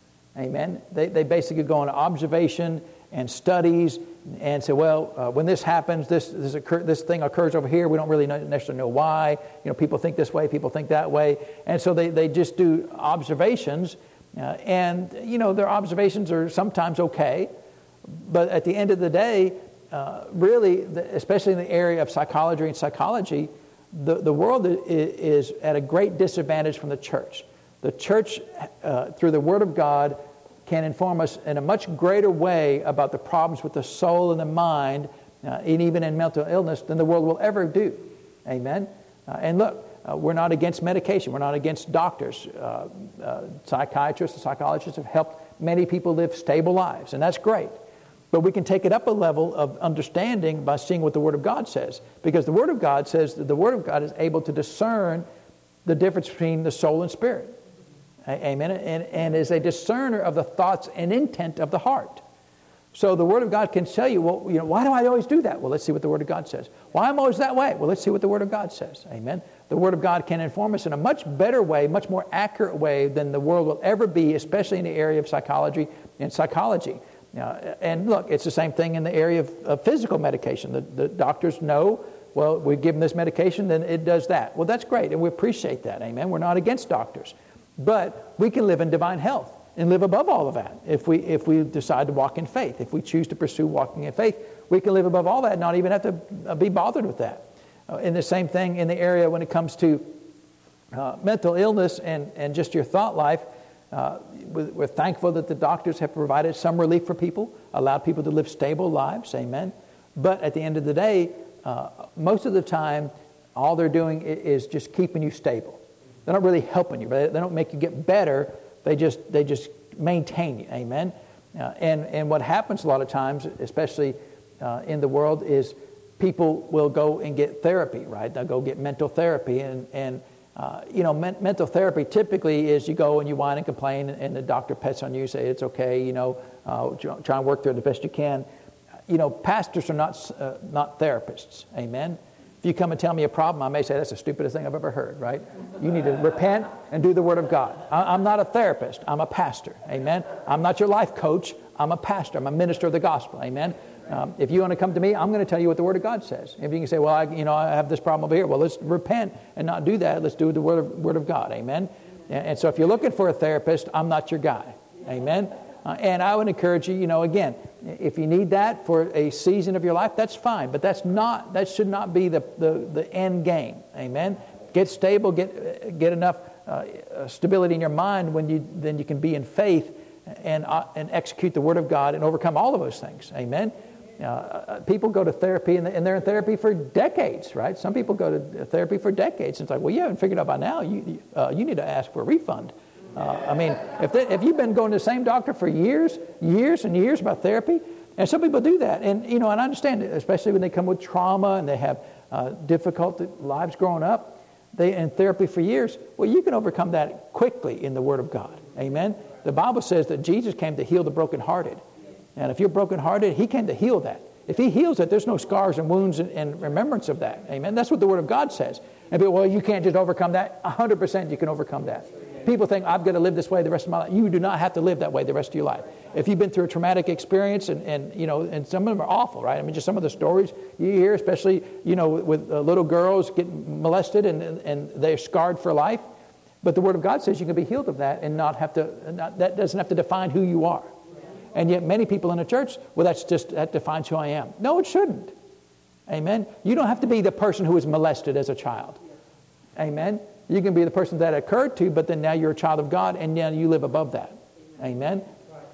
Amen? They, they basically go on observation and studies and say, well, uh, when this happens, this this, occur, this thing occurs over here. We don't really know, necessarily know why. You know, people think this way, people think that way. And so they, they just do observations. Uh, and, you know, their observations are sometimes okay. But at the end of the day, uh, really, the, especially in the area of psychology and psychology, the, the world is, is at a great disadvantage from the church. The church, uh, through the Word of God, can inform us in a much greater way about the problems with the soul and the mind, uh, and even in mental illness, than the world will ever do. Amen? Uh, and look, uh, we're not against medication. We're not against doctors. Uh, uh, psychiatrists and psychologists have helped many people live stable lives, and that's great. But we can take it up a level of understanding by seeing what the Word of God says. Because the Word of God says that the Word of God is able to discern the difference between the soul and spirit. Amen. And, and is a discerner of the thoughts and intent of the heart. So the Word of God can tell you, well, you know, why do I always do that? Well, let's see what the Word of God says. Why am I always that way? Well, let's see what the Word of God says. Amen. The Word of God can inform us in a much better way, much more accurate way than the world will ever be, especially in the area of psychology and psychology. Uh, and look, it's the same thing in the area of, of physical medication. The, the doctors know, well, we give them this medication, then it does that. Well, that's great, and we appreciate that. Amen. We're not against doctors. But we can live in divine health and live above all of that if we if we decide to walk in faith. If we choose to pursue walking in faith, we can live above all that and not even have to be bothered with that. Uh, and the same thing in the area when it comes to uh, mental illness and, and just your thought life. Uh, we're thankful that the doctors have provided some relief for people, allowed people to live stable lives. Amen. But at the end of the day, uh, most of the time, all they're doing is just keeping you stable. They're not really helping you. They don't make you get better. They just they just maintain you. Amen. Uh, and and what happens a lot of times, especially uh, in the world, is people will go and get therapy. Right? They'll go get mental therapy, and and uh, you know, men- mental therapy typically is you go and you whine and complain, and, and the doctor pets on you, say it's okay. You know, uh, try and work through it the best you can. You know, pastors are not uh, not therapists. Amen. If you come and tell me a problem, I may say, that's the stupidest thing I've ever heard, right? You need to repent and do the Word of God. I, I'm not a therapist. I'm a pastor. Amen? I'm not your life coach. I'm a pastor. I'm a minister of the gospel. Amen? Um, if you want to come to me, I'm going to tell you what the Word of God says. If you can say, well, I, you know, I have this problem over here. Well, let's repent and not do that. Let's do the Word of, word of God. Amen? And, and so if you're looking for a therapist, I'm not your guy. Amen? Uh, and I would encourage you, you know, again, if you need that for a season of your life, that's fine. But that's not, that should not be the, the, the end game. Amen? Get stable, get get enough uh, stability in your mind when you then you can be in faith and uh, and execute the Word of God and overcome all of those things. Amen? Uh, people go to therapy and they're in therapy for decades, right? Some people go to therapy for decades. And it's like, well, you haven't figured out by now. You uh, you need to ask for a refund. Uh, I mean, if they, if you've been going to the same doctor for years, years and years about therapy, and some people do that, and you know, and I understand it, especially when they come with trauma and they have uh, difficult lives growing up, they in therapy for years. Well, you can overcome that quickly in the Word of God. Amen. The Bible says that Jesus came to heal the brokenhearted, and if you're brokenhearted, He came to heal that. If He heals it, there's no scars and wounds and, and remembrance of that. Amen. That's what the Word of God says. And people, well, you can't just overcome that. one hundred percent you can overcome that. People think, I've got to live this way the rest of my life. You do not have to live that way the rest of your life. If you've been through a traumatic experience, and, and you know, and some of them are awful, right? I mean, just some of the stories you hear, especially, you know, with, with uh, little girls getting molested and, and they're scarred for life. But the Word of God says you can be healed of that and not have to, not, that doesn't have to define who you are. And yet many people in the church, well, that's just, that defines who I am. No, it shouldn't. Amen. You don't have to be the person who was molested as a child. Amen. You can be the person that occurred to, but then now you're a child of God, and now you live above that. Amen.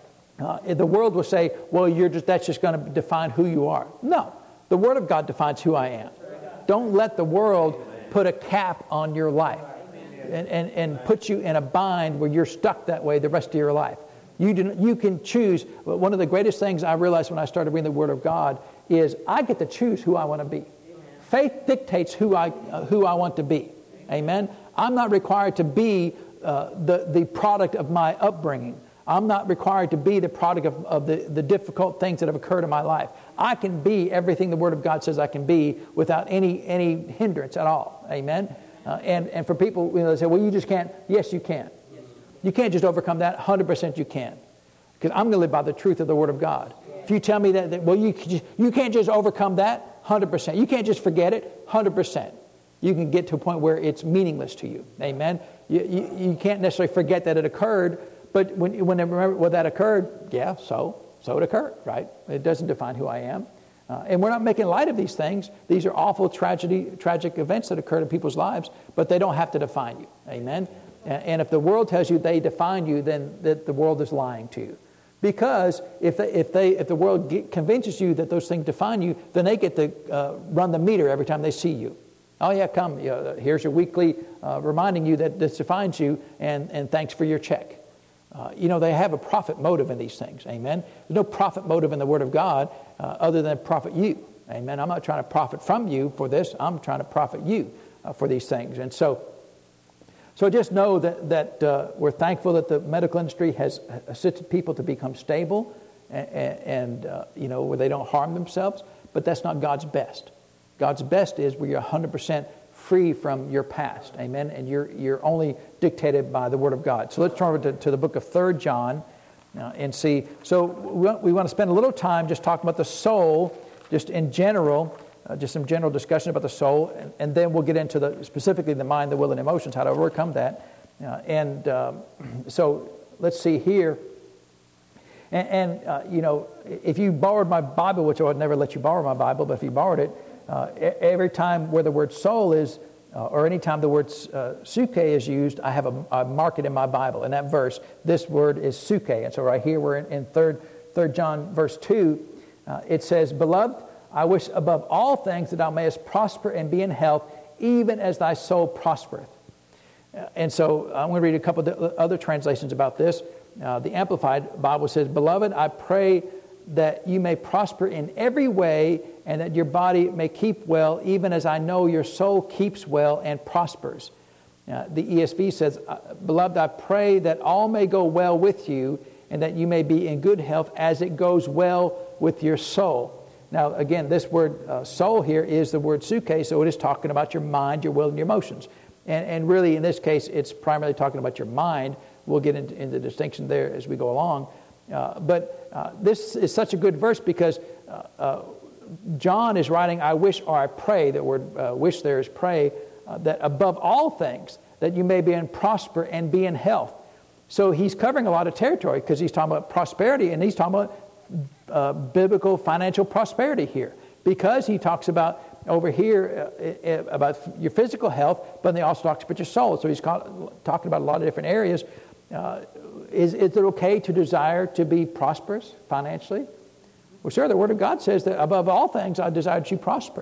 Uh, the world will say, well, you're just that's just going to define who you are. No, the Word of God defines who I am. Don't let the world put a cap on your life and, and, and put you in a bind where you're stuck that way the rest of your life. You do, you can choose. One of the greatest things I realized when I started reading the Word of God is I get to choose who I want to be. Faith dictates who I uh, who I want to be. Amen. I'm not required to be uh, the, the product of my upbringing. I'm not required to be the product of, of the, the difficult things that have occurred in my life. I can be everything the Word of God says I can be without any any hindrance at all. Amen. Uh, and, and for people, you know, they say, well, you just can't. Yes, you can. You can't just overcome that. one hundred percent you can. Because I'm going to live by the truth of the Word of God. If you tell me that, that well, you, just, you can't just overcome that, one hundred percent. You can't just forget it, one hundred percent. You can get to a point where it's meaningless to you. Amen. You, you, you can't necessarily forget that it occurred, but when when, remember, when that occurred, yeah, so so it occurred, right? It doesn't define who I am. Uh, and we're not making light of these things. These are awful tragedy, tragic events that occurred in people's lives, but they don't have to define you. Amen. And, and if the world tells you they define you, then that the world is lying to you. Because if they, if they if the world get, convinces you that those things define you, then they get to uh, run the meter every time they see you. Oh, yeah, come. You know, here's your weekly uh, reminding you that this defines you, and, and thanks for your check. Uh, you know, they have a profit motive in these things. Amen. There's no profit motive in the Word of God uh, other than profit you. Amen. I'm not trying to profit from you for this. I'm trying to profit you uh, for these things. And so, so just know that, that uh, we're thankful that the medical industry has assisted people to become stable and, and uh, you know, where they don't harm themselves. But that's not God's best. God's best is where you're one hundred percent free from your past. Amen. And you're you're only dictated by the Word of God. So let's turn over to, to the book of Third John uh, and see. So we want, we want to spend a little time just talking about the soul, just in general, uh, just some general discussion about the soul, and, and then we'll get into the specifically the mind, the will, and emotions, how to overcome that. Uh, and um, so let's see here. And, and uh, you know, if you borrowed my Bible, which I would never let you borrow my Bible, but if you borrowed it, Uh, every time where the word soul is, uh, or any time the word uh, suke is used, I have a, a mark it in my Bible. In that verse, this word is suke. And so right here, we're in, in third, third John verse two. Uh, it says, Beloved, I wish above all things that thou mayest prosper and be in health, even as thy soul prospereth. Uh, and so I'm going to read a couple of other translations about this. Uh, the Amplified Bible says, Beloved, I pray that you may prosper in every way, and that your body may keep well, even as I know your soul keeps well and prospers. Uh, the E S V says, Beloved, I pray that all may go well with you, and that you may be in good health as it goes well with your soul. Now, again, this word uh, soul here is the word suke, so it is talking about your mind, your will, and your emotions. And, and really, in this case, it's primarily talking about your mind. We'll get into, into the distinction there as we go along. Uh, but uh, this is such a good verse because uh, uh, John is writing, I wish or I pray, that word uh, wish there is pray, uh, that above all things, that you may be in prosper and be in health. So he's covering a lot of territory because he's talking about prosperity, and he's talking about uh, biblical financial prosperity here. Because he talks about over here uh, uh, about your physical health, but then he also talks about your soul. So he's called, talking about a lot of different areas. Uh, is, is it okay to desire to be prosperous financially? Well, sure, the Word of God says that above all things, I desire that you prosper.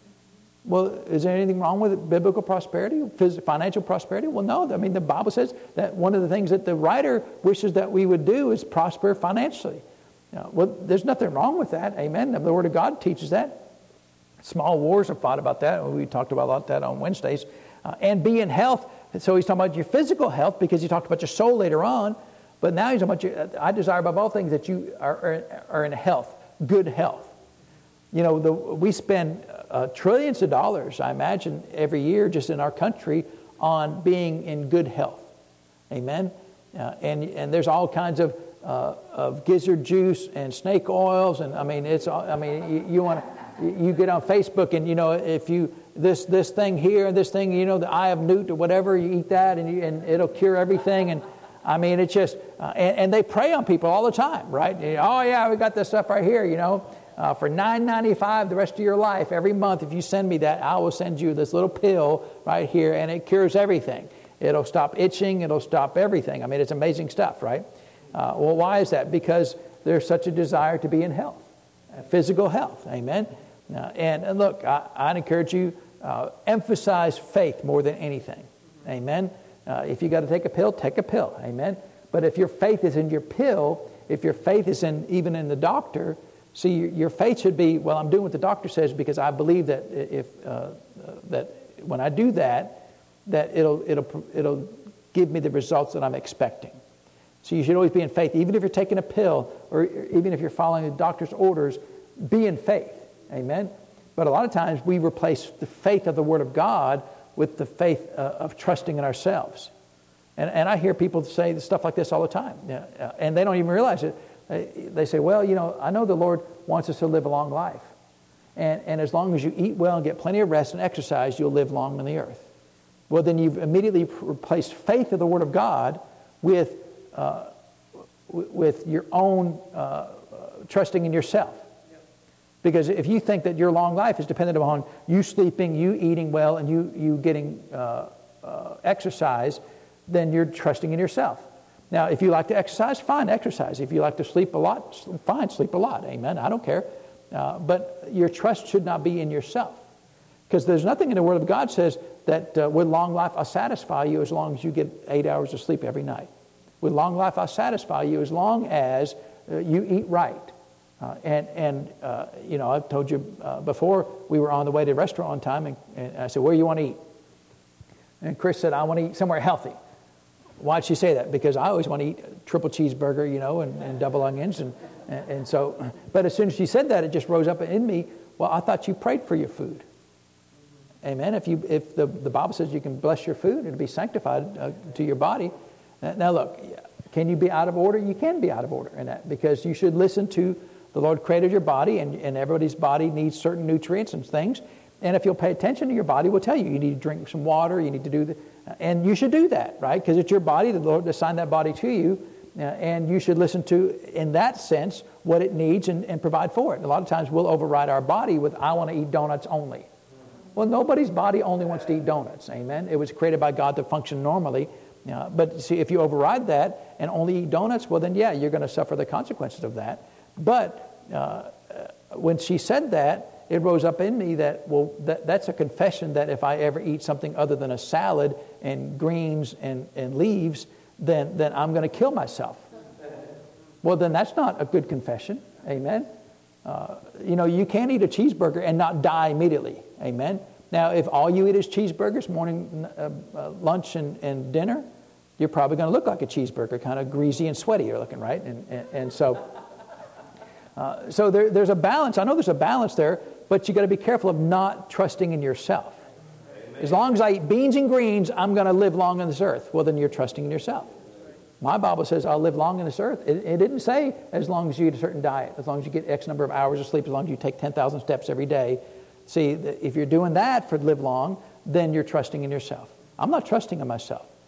Well, is there anything wrong with biblical prosperity, financial prosperity? Well, no. I mean, the Bible says that one of the things that the writer wishes that we would do is prosper financially. You know, well, there's nothing wrong with that. Amen. The Word of God teaches that. Small wars are fought about that. We talked about a lot of that on Wednesdays. Uh, and be in health. So he's talking about your physical health because he talked about your soul later on. But now he's talking about your, I desire above all things that you are, are, are in health, good health. You know, the, we spend uh, trillions of dollars, I imagine, every year just in our country on being in good health. Amen? Uh, and and there's all kinds of uh, of gizzard juice and snake oils, and I mean, it's. I mean, you, you want to, you get on Facebook, and you know, if you this this thing here and this thing, you know, the eye of newt or whatever, you eat that, and you, and it'll cure everything. And I mean, it's just, uh, and, and they prey on people all the time, right? Oh yeah, we got this stuff right here, you know. Uh, for nine ninety-five the rest of your life, every month, if you send me that, I will send you this little pill right here, and it cures everything. It'll stop itching. It'll stop everything. I mean, it's amazing stuff, right? Uh, well, why is that? Because there's such a desire to be in health, uh, physical health. Amen? Uh, and, and look, I, I'd encourage you, uh, emphasize faith more than anything. Amen? Uh, if you got to take a pill, take a pill. Amen? But if your faith is in your pill, if your faith is in even in the doctor, see, your, your faith should be, well, I'm doing what the doctor says because I believe that if uh, that when I do that, that it'll it'll it'll give me the results that I'm expecting. So you should always be in faith, even if you're taking a pill or even if you're following the doctor's orders. Be in faith, amen. But a lot of times we replace the faith of the Word of God with the faith uh, of trusting in ourselves. And and I hear people say stuff like this all the time, yeah, and they don't even realize it. They say, well, you know, I know the Lord wants us to live a long life. And, and as long as you eat well and get plenty of rest and exercise, you'll live long on the earth. Well, then you've immediately replaced faith of the Word of God with, uh, with your own uh, trusting in yourself. Because if you think that your long life is dependent upon you sleeping, you eating well, and you, you getting uh, uh, exercise, then you're trusting in yourself. Now, if you like to exercise, fine, exercise. If you like to sleep a lot, fine, sleep a lot. Amen. I don't care. Uh, but your trust should not be in yourself. Because there's nothing in the Word of God says that uh, with long life I'll satisfy you as long as you get eight hours of sleep every night. With long life I'll satisfy you as long as uh, you eat right. Uh, and, and uh, you know, I've told you uh, before, we were on the way to the restaurant one time, and, and I said, where do you want to eat? And Chris said, I want to eat somewhere healthy. Why'd she say that? Because I always want to eat a triple cheeseburger, you know, and, and double onions. And, and, and so, but as soon as she said that, it just rose up in me. Well, I thought you prayed for your food. Amen. If you, if the, the Bible says you can bless your food, it'll be sanctified uh, to your body. Now look, can you be out of order? You can be out of order in that, because you should listen to the Lord created your body, and, and everybody's body needs certain nutrients and things. And if you'll pay attention to your body, will tell you, you need to drink some water, you need to do the, and you should do that, right? Because it's your body, the Lord assigned that body to you, uh, and you should listen to, in that sense, what it needs and, and provide for it. And a lot of times we'll override our body with, I want to eat donuts only. Well, nobody's body only wants to eat donuts, amen? It was created by God to function normally. Uh, but see, if you override that and only eat donuts, well then, yeah, you're going to suffer the consequences of that. But uh, when she said that, it rose up in me that, well, that, that's a confession that if I ever eat something other than a salad and greens and, and leaves, then, then I'm going to kill myself. Well, then that's not a good confession. Amen. Uh, you know, you can't eat a cheeseburger and not die immediately. Amen. Now, if all you eat is cheeseburgers, morning, uh, uh, lunch, and, and dinner, you're probably going to look like a cheeseburger, kind of greasy and sweaty you're looking, right? And, and, and so... Uh, so there, there's a balance. I know there's a balance there, but you got to be careful of not trusting in yourself. Amen. As long as I eat beans and greens, I'm going to live long on this earth. Well, then you're trusting in yourself. My Bible says I'll live long on this earth. It, it didn't say as long as you eat a certain diet, as long as you get X number of hours of sleep, as long as you take ten thousand steps every day. See, if you're doing that for live long, then you're trusting in yourself. I'm not trusting in myself.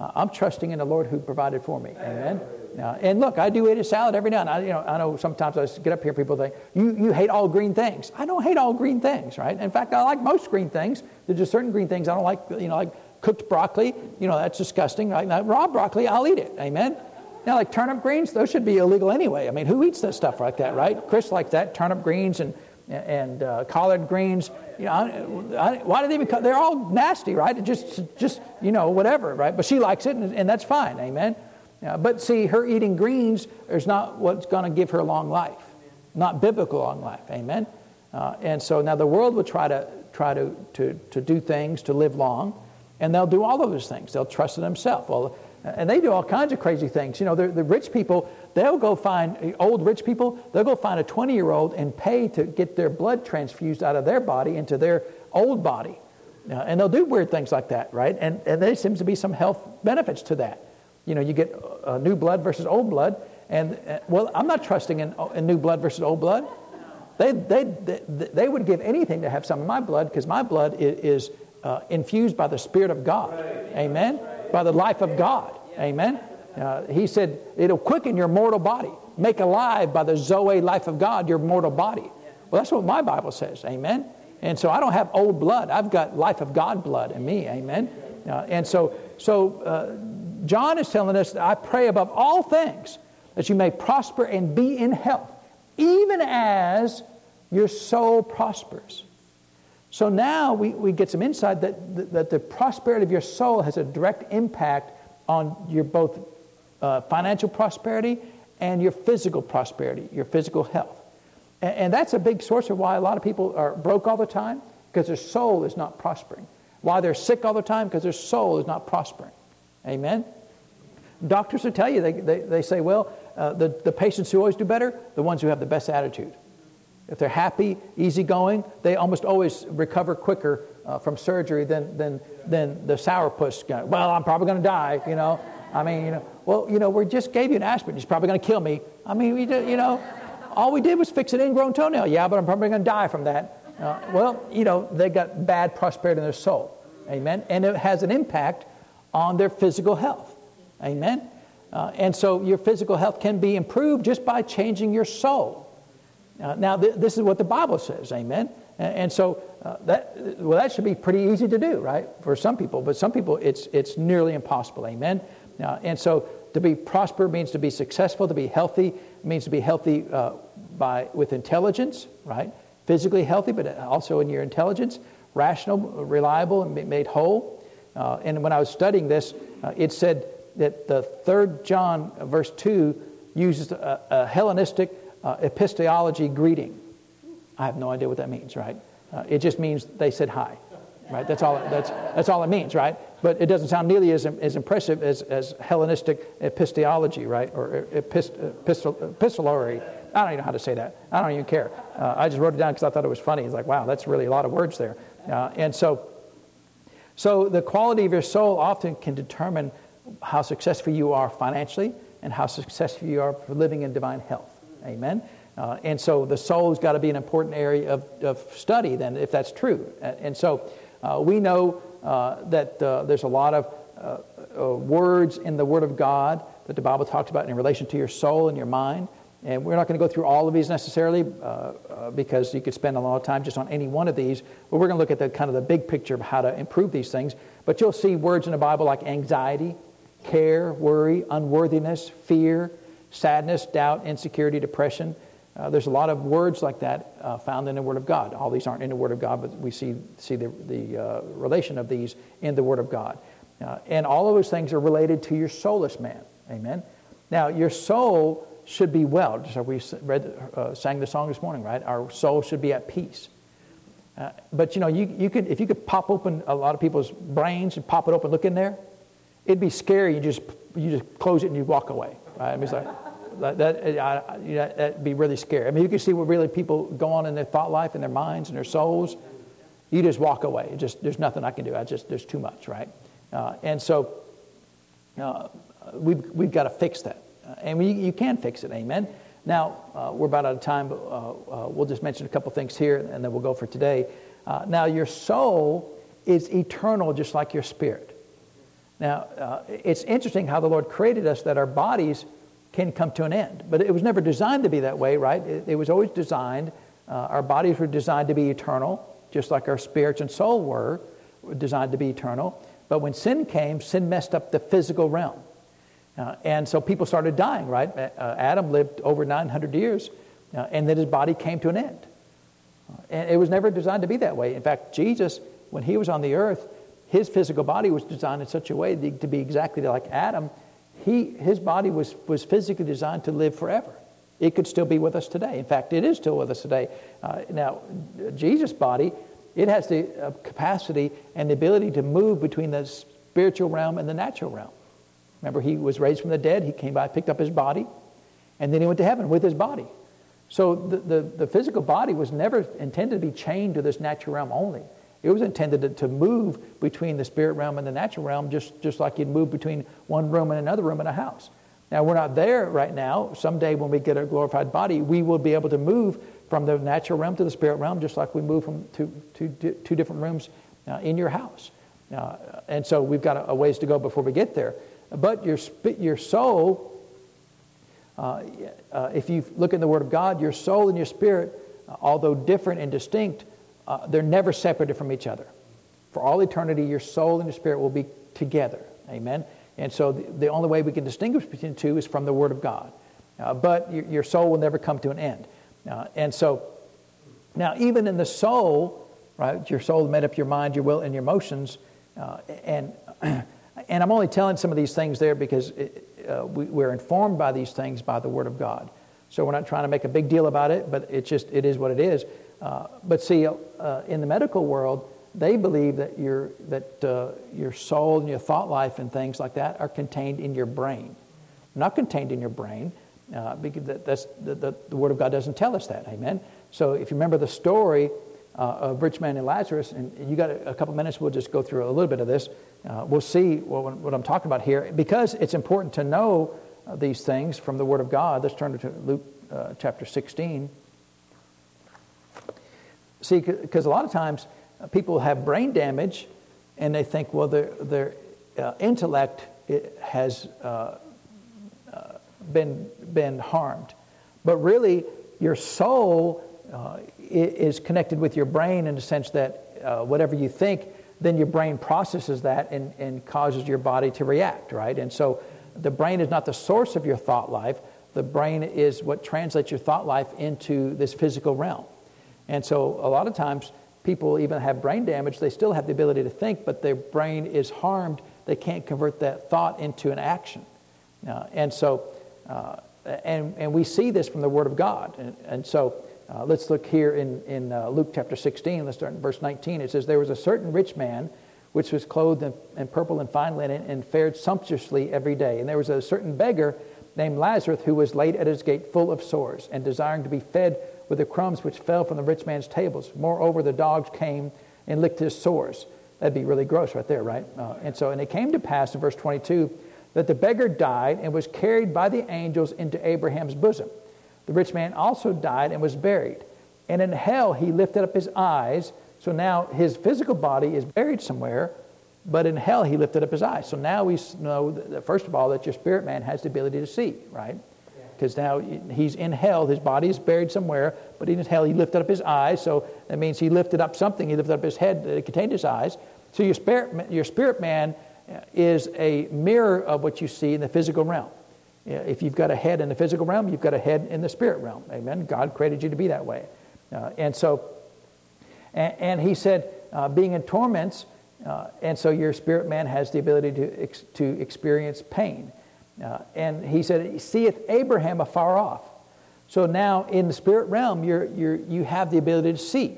Uh, I'm trusting in the Lord who provided for me. Amen. Uh, and look, I do eat a salad every now and then. I, you know, I know sometimes I get up here, people think, you, you hate all green things. I don't hate all green things, right? In fact, I like most green things. There's just certain green things I don't like, you know, like cooked broccoli. You know, that's disgusting. Right? Now, raw broccoli, I'll eat it. Amen. Now, like turnip greens, those should be illegal anyway. I mean, who eats that stuff like that, right? Chris likes that, turnip greens and and uh, collard greens. You know, I, I, why do they even? Co- they're all nasty, right? It just, just you know, whatever, right? But she likes it, and, and that's fine. Amen. Yeah, but see, her eating greens is not what's going to give her long life, not biblical long life. Amen. Uh, and so now the world will try to try to, to to do things to live long, and they'll do all of those things. They'll trust in themselves. Well, and they do all kinds of crazy things. You know, the, the rich people, they'll go find old rich people. They'll go find a twenty-year-old and pay to get their blood transfused out of their body into their old body, uh, and they'll do weird things like that, right? And and there seems to be some health benefits to that. You know, you get uh, new blood versus old blood. And, uh, well, I'm not trusting in, in new blood versus old blood. They, they, they, they would give anything to have some of my blood, because my blood is, is uh, infused by the Spirit of God. Amen? By the life of God. Amen? Uh, he said, it'll quicken your mortal body. Make alive by the Zoe life of God your mortal body. Well, that's what my Bible says. Amen? And so I don't have old blood. I've got life of God blood in me. Amen? Uh, and so, so uh, John is telling us that I pray above all things that you may prosper and be in health, even as your soul prospers. So now we, we get some insight that, that the prosperity of your soul has a direct impact on your both uh, financial prosperity and your physical prosperity, your physical health. And, and that's a big source of why a lot of people are broke all the time, because their soul is not prospering. Why they're sick all the time, because their soul is not prospering. Amen? Doctors will tell you, they, they, they say, well, uh, the, the patients who always do better, the ones who have the best attitude. If they're happy, easygoing, they almost always recover quicker uh, from surgery than, than, than the sourpuss guy. Well, I'm probably going to die, you know. I mean, you know, well, you know, we just gave you an aspirin. He's probably going to kill me. I mean, we did, you know, all we did was fix an ingrown toenail. Yeah, but I'm probably going to die from that. Uh, well, you know, they got bad prosperity in their soul. Amen. And it has an impact on their physical health. Amen. Uh, and so your physical health can be improved just by changing your soul. Uh, now, th- this is what the Bible says. Amen. And, and so uh, that well, that should be pretty easy to do, right? For some people, but some people, it's it's nearly impossible. Amen. Uh, and so to be prosper means to be successful. To be healthy means to be healthy uh, by with intelligence, right? Physically healthy, but also in your intelligence, rational, reliable, and made whole. Uh, and when I was studying this, uh, it said that the third John verse two uses a, a Hellenistic uh, epistology greeting. I have no idea what that means, right? Uh, it just means they said hi, right? That's all. That's that's all it means, right? But it doesn't sound nearly as as impressive as, as Hellenistic epistology, right? Or epist, epistol, epistolary. I don't even know how to say that. I don't even care. Uh, I just wrote it down because I thought it was funny. It's like, wow, that's really a lot of words there. Uh, and so, so the quality of your soul often can determine how successful you are financially and how successful you are for living in divine health. Amen. Uh, and so the soul's got to be an important area of, of study then, if that's true. And so uh, we know uh, that uh, there's a lot of uh, uh, words in the Word of God that the Bible talks about in relation to your soul and your mind. And we're not going to go through all of these necessarily uh, uh, because you could spend a lot of time just on any one of these. But we're going to look at the kind of the big picture of how to improve these things. But you'll see words in the Bible like anxiety, care, worry, unworthiness, fear, sadness, doubt, insecurity, depression. Uh, there's a lot of words like that uh, found in the Word of God. All these aren't in the Word of God, but we see see the, the uh, relation of these in the Word of God. Uh, and all of those things are related to your soulless man. Amen? Now, your soul should be well. Just like we read, uh, sang the song this morning, right? Our soul should be at peace. Uh, but, you know, you, you could if you could pop open a lot of people's brains and pop it open, look in there, it'd be scary. You just you just close it and you walk away. Right? I mean, it's like that. that I, you know, that'd be really scary. I mean, you can see what really people go on in their thought life, in their minds, and their souls. You just walk away. It just there's nothing I can do. I just there's too much, right? Uh, and so uh, we've we've got to fix that, uh, and we, you can fix it. Amen. Now uh, we're about out of time, but uh, uh, we'll just mention a couple things here, and then we'll go for today. Uh, now your soul is eternal, just like your spirit. Now, uh, it's interesting how the Lord created us that our bodies can come to an end. But it was never designed to be that way, right? It, it was always designed, uh, our bodies were designed to be eternal, just like our spirits and soul were, were designed to be eternal. But when sin came, sin messed up the physical realm. Uh, and so people started dying, right? Uh, Adam lived over nine hundred years, uh, and then his body came to an end. Uh, and it was never designed to be that way. In fact, Jesus, when he was on the earth, his physical body was designed in such a way to be exactly like Adam. He, his body was, was physically designed to live forever. It could still be with us today. In fact, it is still with us today. Uh, now, Jesus' body, it has the uh, capacity and the ability to move between the spiritual realm and the natural realm. Remember, he was raised from the dead. He came by, picked up his body, and then he went to heaven with his body. So the, the, the physical body was never intended to be chained to this natural realm only. It was intended to, to move between the spirit realm and the natural realm, just, just like you'd move between one room and another room in a house. Now, we're not there right now. Someday when we get a glorified body, we will be able to move from the natural realm to the spirit realm, just like we move from two, two, two different rooms uh, in your house. Uh, and so we've got a, a ways to go before we get there. But your, your soul, uh, uh, if you look in the Word of God, your soul and your spirit, uh, although different and distinct, Uh, they're never separated from each other. For all eternity, your soul and your spirit will be together. Amen? And so the, the only way we can distinguish between the two is from the Word of God. Uh, but your, your soul will never come to an end. Uh, and so, now even in the soul, right, your soul made up your mind, your will, and your emotions. Uh, and and I'm only telling some of these things there because it, uh, we, we're informed by these things by the Word of God. So we're not trying to make a big deal about it, but it's just, it is what it is. Uh, but see, uh, in the medical world, they believe that your that uh, your soul and your thought life and things like that are contained in your brain, not contained in your brain, uh, because that, that's the, the, the Word of God doesn't tell us that. Amen. So if you remember the story uh, of rich man and Lazarus, and you got a, a couple minutes, we'll just go through a little bit of this. Uh, we'll see what, what I'm talking about here, because it's important to know uh, these things from the Word of God. Let's turn to Luke uh, chapter sixteen. See, because a lot of times uh, people have brain damage, and they think, well, their their uh, intellect it has uh, uh, been been harmed, but really your soul uh, is connected with your brain in the sense that uh, whatever you think, then your brain processes that and, and causes your body to react, right? And so the brain is not the source of your thought life. The brain is what translates your thought life into this physical realm. And so a lot of times people even have brain damage. They still have the ability to think, but their brain is harmed. They can't convert that thought into an action. Uh, and so, uh, and, and we see this from the Word of God. And, and so uh, let's look here in, in uh, Luke chapter sixteen. Let's start in verse nineteen. It says, there was a certain rich man which was clothed in, in purple and fine linen and fared sumptuously every day. And there was a certain beggar named Lazarus who was laid at his gate full of sores and desiring to be fed with the crumbs which fell from the rich man's tables. Moreover, the dogs came and licked his sores. That'd be really gross right there, right? Uh, and so, and it came to pass in verse twenty-two that the beggar died and was carried by the angels into Abraham's bosom. The rich man also died and was buried. And in hell he lifted up his eyes. So now his physical body is buried somewhere, but in hell he lifted up his eyes. So now we know, that, first of all, that your spirit man has the ability to see, right? Because now he's in hell, his body is buried somewhere, but in hell he lifted up his eyes, so that means he lifted up something, he lifted up his head that contained his eyes. So your spirit, your spirit man is a mirror of what you see in the physical realm. If you've got a head in the physical realm, you've got a head in the spirit realm. Amen. God created you to be that way. Uh, and so, and, and he said, uh, being in torments, uh, and so your spirit man has the ability to ex- to experience pain. Uh, and he said, seeth Abraham afar off. So now in the spirit realm, you're, you're, you have the ability to see.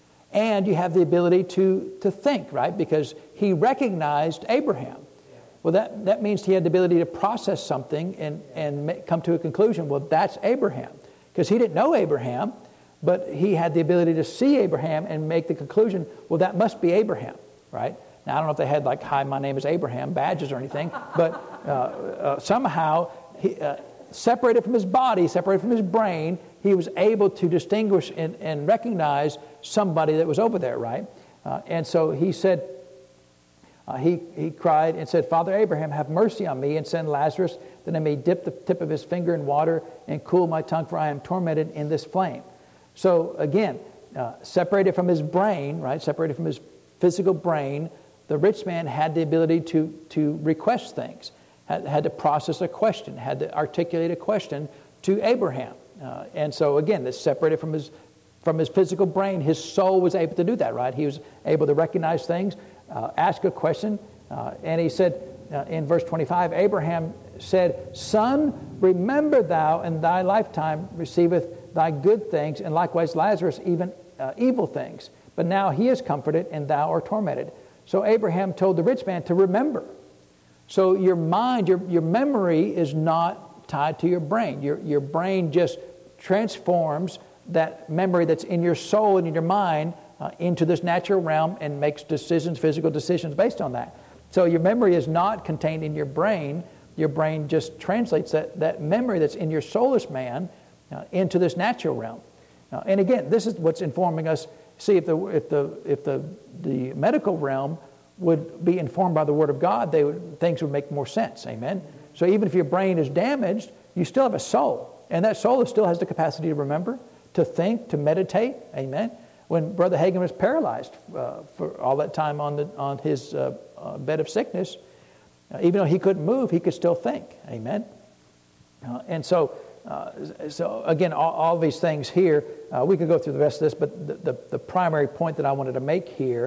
And you have the ability to, to think, right? Because he recognized Abraham. Well, that, that means he had the ability to process something and, and make, come to a conclusion. Well, that's Abraham. Because he didn't know Abraham, but he had the ability to see Abraham and make the conclusion, well, that must be Abraham, right? Now, I don't know if they had like, hi, my name is Abraham, badges or anything, but uh, uh, somehow, he, uh, separated from his body, separated from his brain, he was able to distinguish and, and recognize somebody that was over there, right? Uh, and so he said, Uh, he, he cried and said, Father Abraham, have mercy on me and send Lazarus that I may dip the tip of his finger in water and cool my tongue, for I am tormented in this flame. So again, uh, separated from his brain, right, separated from his physical brain, the rich man had the ability to, to request things, had, had to process a question, had to articulate a question to Abraham. Uh, and so again, this separated from his from his physical brain, his soul was able to do that, right? He was able to recognize things, uh, ask a question, uh, and he said uh, in verse twenty-five, Abraham said, Son, remember thou in thy lifetime receiveth thy good things, and likewise Lazarus even uh, evil things. But now he is comforted, and thou art tormented. So Abraham told the rich man to remember. So your mind, your, your memory is not tied to your brain. Your, your brain just transforms that memory that's in your soul and in your mind uh, into this natural realm and makes decisions, physical decisions based on that. So your memory is not contained in your brain. Your brain just translates that, that memory that's in your soulless man uh, into this natural realm. Uh, and again, this is what's informing us. See, if the if the if the the medical realm would be informed by the Word of God, they would, things would make more sense. Amen. So even if your brain is damaged, you still have a soul, and that soul still has the capacity to remember, to think, to meditate. Amen. When Brother Hagin was paralyzed uh, for all that time on the on his uh, uh, bed of sickness, uh, even though he couldn't move, he could still think. Amen. Uh, and so. Uh, so again, all, all these things here, uh, we could go through the rest of this, but the, the, the primary point that I wanted to make here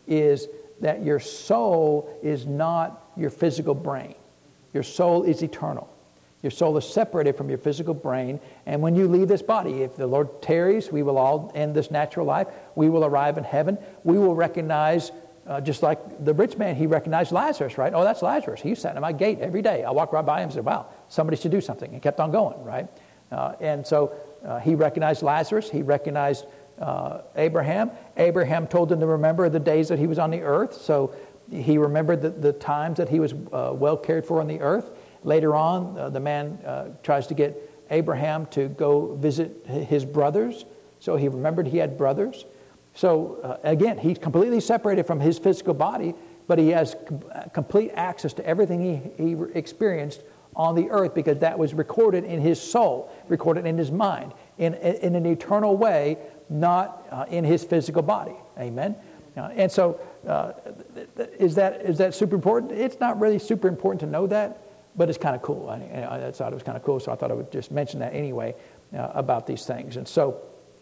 is that your soul is not your physical brain. Your soul is eternal. Your soul is separated from your physical brain, and when you leave this body, if the Lord tarries, we will all end this natural life. We will arrive in heaven. We will recognize, uh, just like the rich man, he recognized Lazarus, right? Oh, that's Lazarus. He sat at my gate every day. I walked right by him and said, wow, somebody should do something, and kept on going, right? Uh, and so uh, he recognized Lazarus. He recognized uh, Abraham. Abraham told him to remember the days that he was on the earth. So he remembered the, the times that he was uh, well cared for on the earth. Later on, uh, the man uh, tries to get Abraham to go visit his brothers. So he remembered he had brothers. So uh, again, he's completely separated from his physical body, but he has com- complete access to everything he, he experienced on the earth, because that was recorded in his soul, recorded in his mind, in, in an eternal way, not uh, in his physical body. Amen? Uh, and so, uh, is that is that super important? It's not really super important to know that, but it's kind of cool. I, I thought it was kind of cool, so I thought I would just mention that anyway uh, about these things. And so,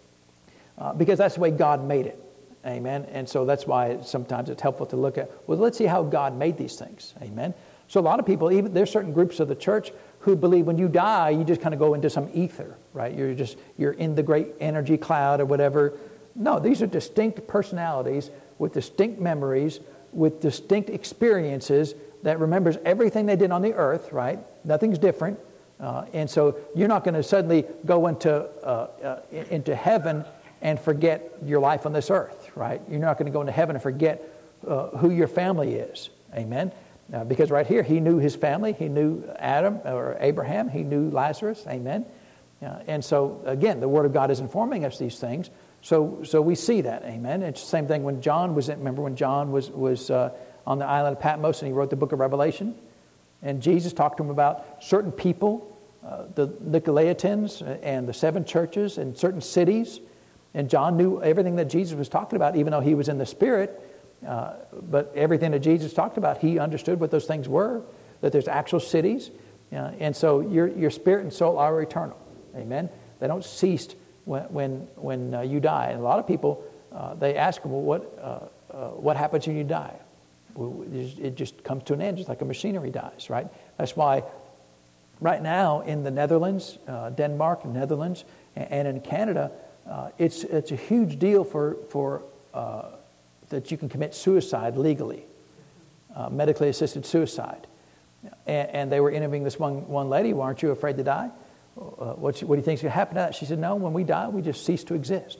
uh, because that's the way God made it. Amen? And so that's why sometimes it's helpful to look at, well, let's see how God made these things. Amen? So a lot of people, even there's certain groups of the church who believe when you die, you just kind of go into some ether, right? You're just, you're in the great energy cloud or whatever. No, these are distinct personalities with distinct memories, with distinct experiences that remembers everything they did on the earth, right? Nothing's different. Uh, and so you're not going to suddenly go into, uh, uh, into heaven and forget your life on this earth, right? You're not going to go into heaven and forget uh, who your family is. Amen? Uh, because right here, he knew his family. He knew Adam or Abraham. He knew Lazarus. Amen. Uh, and so, again, the Word of God is informing us these things. So so we see that. Amen. It's the same thing when John was in, remember when John was, was uh, on the island of Patmos and he wrote the book of Revelation? And Jesus talked to him about certain people, uh, the Nicolaitans and the seven churches and certain cities. And John knew everything that Jesus was talking about, even though he was in the Spirit. Uh, but everything that Jesus talked about, he understood what those things were, that there's actual cities. Uh, and so your your spirit and soul are eternal. Amen? They don't cease when when, when uh, you die. And a lot of people, uh, they ask, well, what, uh, uh, what happens when you die? Well, it just comes to an end, just like a machinery dies, right? That's why right now in the Netherlands, uh, Denmark, Netherlands, and, and in Canada, uh, it's it's a huge deal for, for uh, that you can commit suicide legally, uh, medically assisted suicide. And, and they were interviewing this one, one lady, well, aren't you afraid to die? Uh, what, what do you think is going to happen to that? She said, no, when we die, we just cease to exist.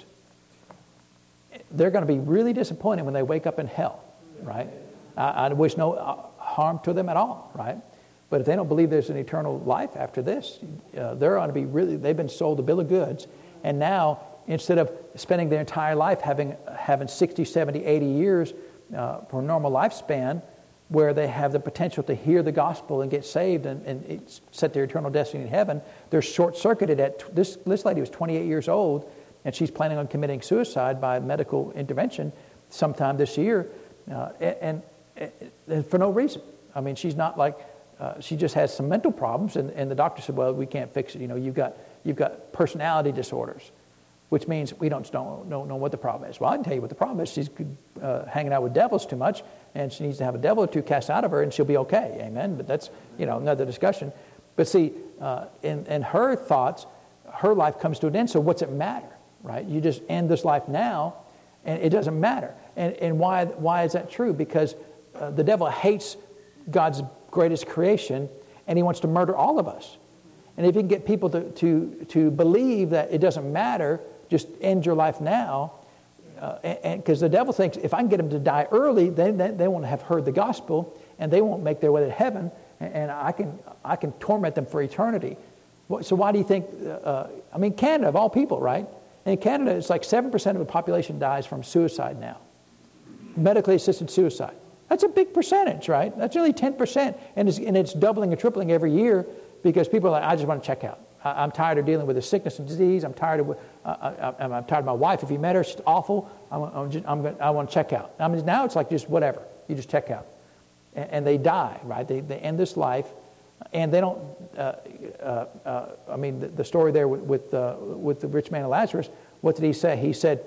They're going to be really disappointed when they wake up in hell, right? I, I wish no harm to them at all, right? But if they don't believe there's an eternal life after this, uh, they're going to be really, they've been sold a bill of goods. And now, instead of spending their entire life having having sixty, seventy, eighty years uh, for a normal lifespan, where they have the potential to hear the gospel and get saved and, and set their eternal destiny in heaven, they're short-circuited at, this, this lady was twenty-eight years old, and she's planning on committing suicide by medical intervention sometime this year, uh, and, and, and for no reason. I mean, she's not like, uh, she just has some mental problems, and, and the doctor said, well, we can't fix it. You know, you've got, you've got personality disorders, which means we don't, don't, don't know what the problem is. Well, I can tell you what the problem is. She's uh, hanging out with devils too much, and she needs to have a devil or two cast out of her, and she'll be okay. Amen? But that's, you know, another discussion. But see, uh, in, in her thoughts, her life comes to an end, so what's it matter, right? You just end this life now, and it doesn't matter. And, and why, why is that true? Because uh, the devil hates God's greatest creation, and he wants to murder all of us. And if you can get people to, to, to believe that it doesn't matter, just end your life now, uh, and because the devil thinks if I can get them to die early, then they, they won't have heard the gospel, and they won't make their way to heaven, and, and I can I can torment them for eternity. So why do you think, uh, I mean, Canada, of all people, right? In Canada, it's like seven percent of the population dies from suicide now. Medically assisted suicide. That's a big percentage, right? That's nearly ten percent. And it's, and it's doubling and tripling every year because people are like, I just want to check out. I, I'm tired of dealing with the sickness and disease. I'm tired of, uh, I, I'm tired of my wife. If you met her, she's awful. I'm, I'm just, I'm gonna, I want to check out. I mean, now it's like just whatever. You just check out. And, and they die, right? They, they end this life. And they don't, uh, uh, uh, I mean, the, the story there with with, uh, with the rich man and Lazarus, what did he say? He said,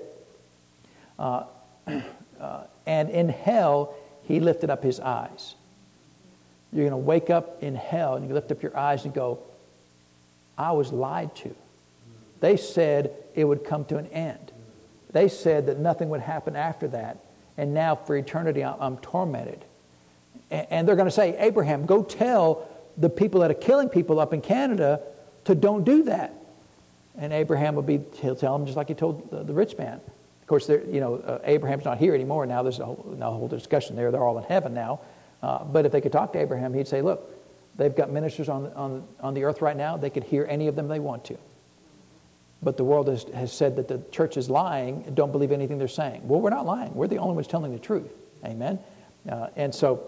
uh, uh, and in hell, he lifted up his eyes. You're going to wake up in hell and you lift up your eyes and go, I was lied to. They said it would come to an end. They said that nothing would happen after that. And now for eternity, I'm, I'm tormented. And, and they're going to say, Abraham, go tell the people that are killing people up in Canada to don't do that. And Abraham will be, he'll tell them just like he told the, the rich man. Of course, you know, uh, Abraham's not here anymore. Now there's a whole, a whole discussion there. They're all in heaven now. Uh, but if they could talk to Abraham, he'd say, look, they've got ministers on, on, on the earth right now. They could hear any of them they want to. But the world has, has said that the church is lying and don't believe anything they're saying. Well, we're not lying. We're the only ones telling the truth. Amen? Uh, and so,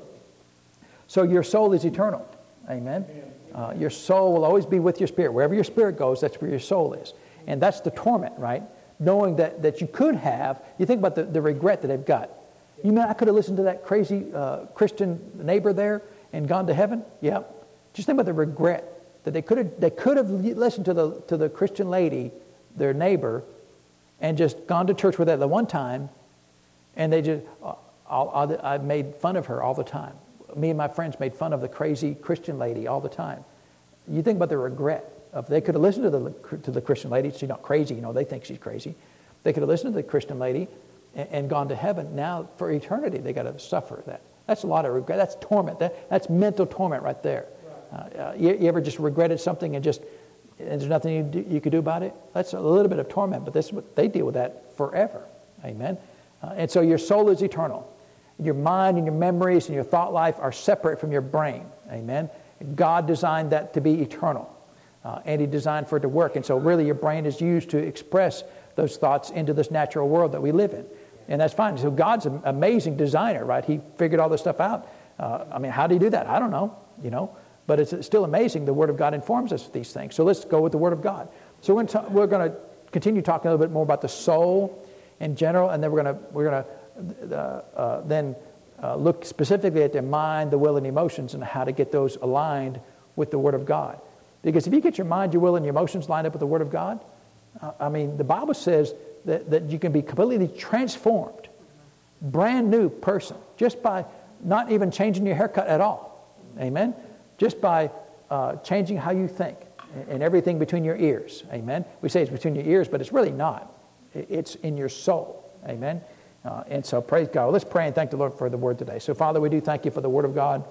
so your soul is eternal. Amen? Uh, your soul will always be with your spirit. Wherever your spirit goes, that's where your soul is. And that's the torment, right? Knowing that, that you could have, you think about the, the regret that they've got. You mean I could have listened to that crazy uh, Christian neighbor there and gone to heaven? Yeah. Just think about the regret that they could have they could have listened to the to the Christian lady, their neighbor, and just gone to church with her the one time, and they just, uh, I'll, I'll, I made fun of her all the time. Me and my friends made fun of the crazy Christian lady all the time. You think about the regret of they could have listened to the to the Christian lady. She's not crazy, you know. They think she's crazy. They could have listened to the Christian lady and, and gone to heaven. Now for eternity, they got to suffer that. That's a lot of regret. That's torment. That that's mental torment right there. Uh, uh, you, you ever just regretted something and just and there's nothing you, do, you could do about it? That's a little bit of torment, but this is what they deal with that forever. Amen. Uh, and so your soul is eternal. Your mind and your memories and your thought life are separate from your brain. Amen. God designed that to be eternal. Uh, and He designed for it to work. And so really your brain is used to express those thoughts into this natural world that we live in. And that's fine. So God's an amazing designer, right? He figured all this stuff out. Uh, I mean, how did He do that? I don't know, you know. But it's still amazing. The Word of God informs us of these things. So let's go with the Word of God. So we're going to, we're going to continue talking a little bit more about the soul in general. And then we're going to, we're going to Uh, uh, then uh, look specifically at the mind, the will, and the emotions and how to get those aligned with the Word of God. Because if you get your mind, your will, and your emotions lined up with the Word of God, uh, I mean, the Bible says that, that you can be completely transformed, brand new person, just by not even changing your haircut at all. Amen? Just by uh, changing how you think and everything between your ears. Amen? We say it's between your ears, but it's really not. It's in your soul. Amen? Uh, and so praise God. Well, let's pray and thank the Lord for the Word today. So Father, we do thank you for the Word of God.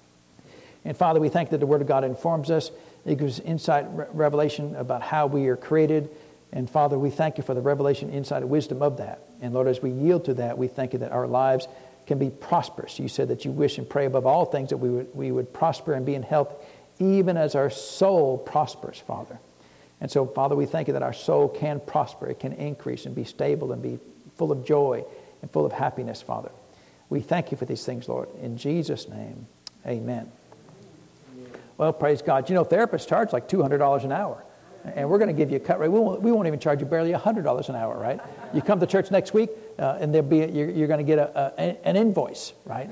And Father, we thank that the Word of God informs us. It gives insight, re- revelation about how we are created. And Father, we thank you for the revelation, insight, and wisdom of that. And Lord, as we yield to that, we thank you that our lives can be prosperous. You said that you wish and pray above all things that we would, we would prosper and be in health, even as our soul prospers, Father. And so, Father, we thank you that our soul can prosper. It can increase and be stable and be full of joy and full of happiness, Father. We thank you for these things, Lord. In Jesus' name, amen. Well, praise God. You know, therapists charge like two hundred dollars an hour. And we're going to give you a cut rate. We won't, we won't even charge you barely one hundred dollars an hour, right? You come to church next week, uh, and there'll be a, you're, you're going to get a, a, an invoice, right?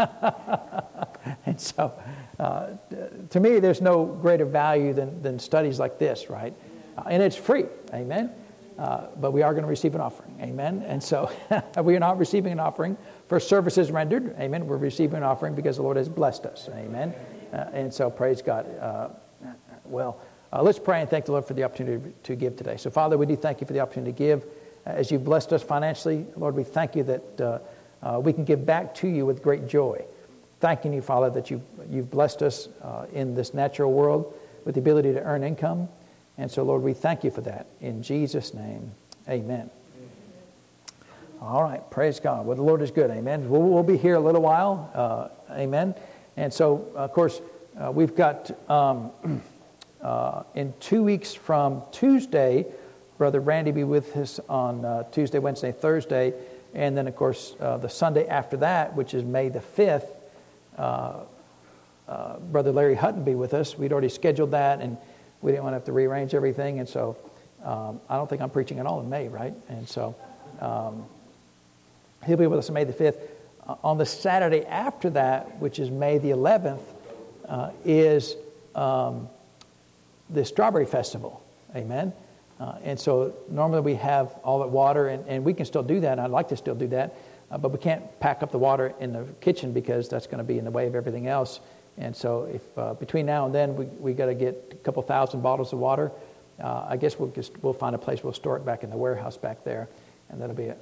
And so, uh, to me, there's no greater value than, than studies like this, right? Uh, and it's free, amen? Uh, but we are going to receive an offering, amen? And so, we are not receiving an offering for services rendered, amen? We're receiving an offering because the Lord has blessed us, amen? Uh, and so, praise God. Uh, well... Uh, let's pray and thank the Lord for the opportunity to give today. So, Father, we do thank you for the opportunity to give. Uh, as you've blessed us financially, Lord, we thank you that uh, uh, we can give back to you with great joy. Thanking you, Father, that you've, you've blessed us uh, in this natural world with the ability to earn income. And so, Lord, we thank you for that. In Jesus' name, amen. All right, praise God. Well, the Lord is good, amen. We'll, we'll be here a little while, uh, amen. And so, of course, uh, we've got... Um, Uh, in two weeks from Tuesday, Brother Randy will be with us on uh, Tuesday, Wednesday, Thursday. And then, of course, uh, the Sunday after that, which is May the fifth, uh, uh, Brother Larry Hutton will be with us. We'd already scheduled that, and we didn't want to have to rearrange everything. And so um, I don't think I'm preaching at all in May, right? And so um, he'll be with us on May the fifth. Uh, on the Saturday after that, which is May the eleventh, uh, is... Um, the Strawberry Festival, amen. Uh, and so normally we have all that water, and, and we can still do that, and I'd like to still do that, uh, but we can't pack up the water in the kitchen because that's going to be in the way of everything else. And so if uh, between now and then we we got to get a couple thousand bottles of water, uh, I guess we'll just we'll find a place we'll store it back in the warehouse back there, and that'll be it.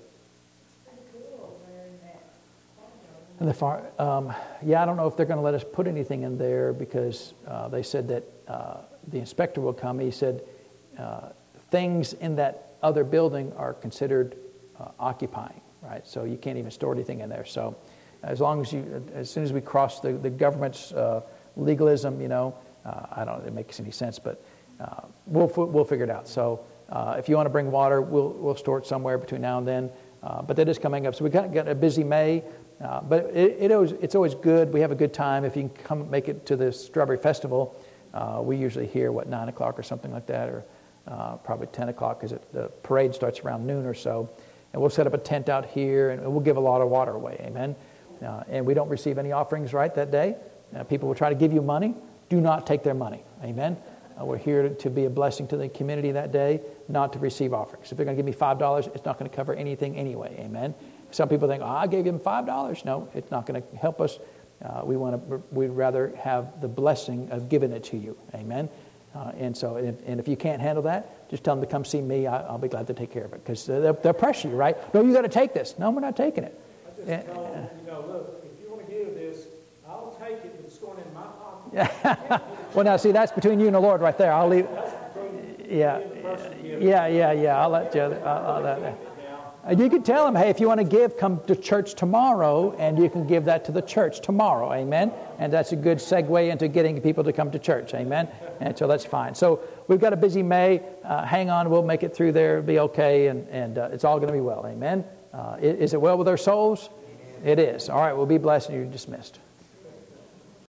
And the far, um, yeah, I don't know if they're going to let us put anything in there because uh, they said that uh, the inspector will come. He said uh, things in that other building are considered uh, occupying, right? So you can't even store anything in there. So as long as you, as soon as we cross the, the government's uh, legalism, you know, uh, I don't know if it makes any sense, but uh, we'll we'll figure it out. So uh, if you want to bring water, we'll we'll store it somewhere between now and then. Uh, but that is coming up. So we got got a busy May. Uh, but it, it always, it's always good. We have a good time. If you can come make it to the Strawberry Festival, uh, we usually hear, what, nine o'clock or something like that, or uh, probably ten o'clock because the parade starts around noon or so. And we'll set up a tent out here, and we'll give a lot of water away, amen? Uh, and we don't receive any offerings, right, that day. Uh, people will try to give you money. Do not take their money, amen? Uh, we're here to, to be a blessing to the community that day, not to receive offerings. If they're going to give me five dollars, it's not going to cover anything anyway, amen? Some people think, oh, I gave him five dollars. No, it's not going to help us. Uh, we want to. We'd rather have the blessing of giving it to you. Amen. Uh, and so, if, and if you can't handle that, just tell them to come see me. I, I'll be glad to take care of it because they'll, they'll pressure you, right? No, you got to take this. No, we're not taking it. I just told them, you know, look, if you want to give this, I'll take it, but it's going in my pocket. Well, now see, that's between you and the Lord, right there. I'll leave. Yeah, yeah, yeah, yeah. I'll let you. I'll, I'll let that. You can tell them, hey, if you want to give, come to church tomorrow, and you can give that to the church tomorrow, amen? And that's a good segue into getting people to come to church, amen? And so that's fine. So we've got a busy May. Uh, hang on, we'll make it through there. It'll be okay, and, and uh, it's all going to be well, amen? Uh, is it well with our souls? It is. All right, we'll be blessed, and you're dismissed.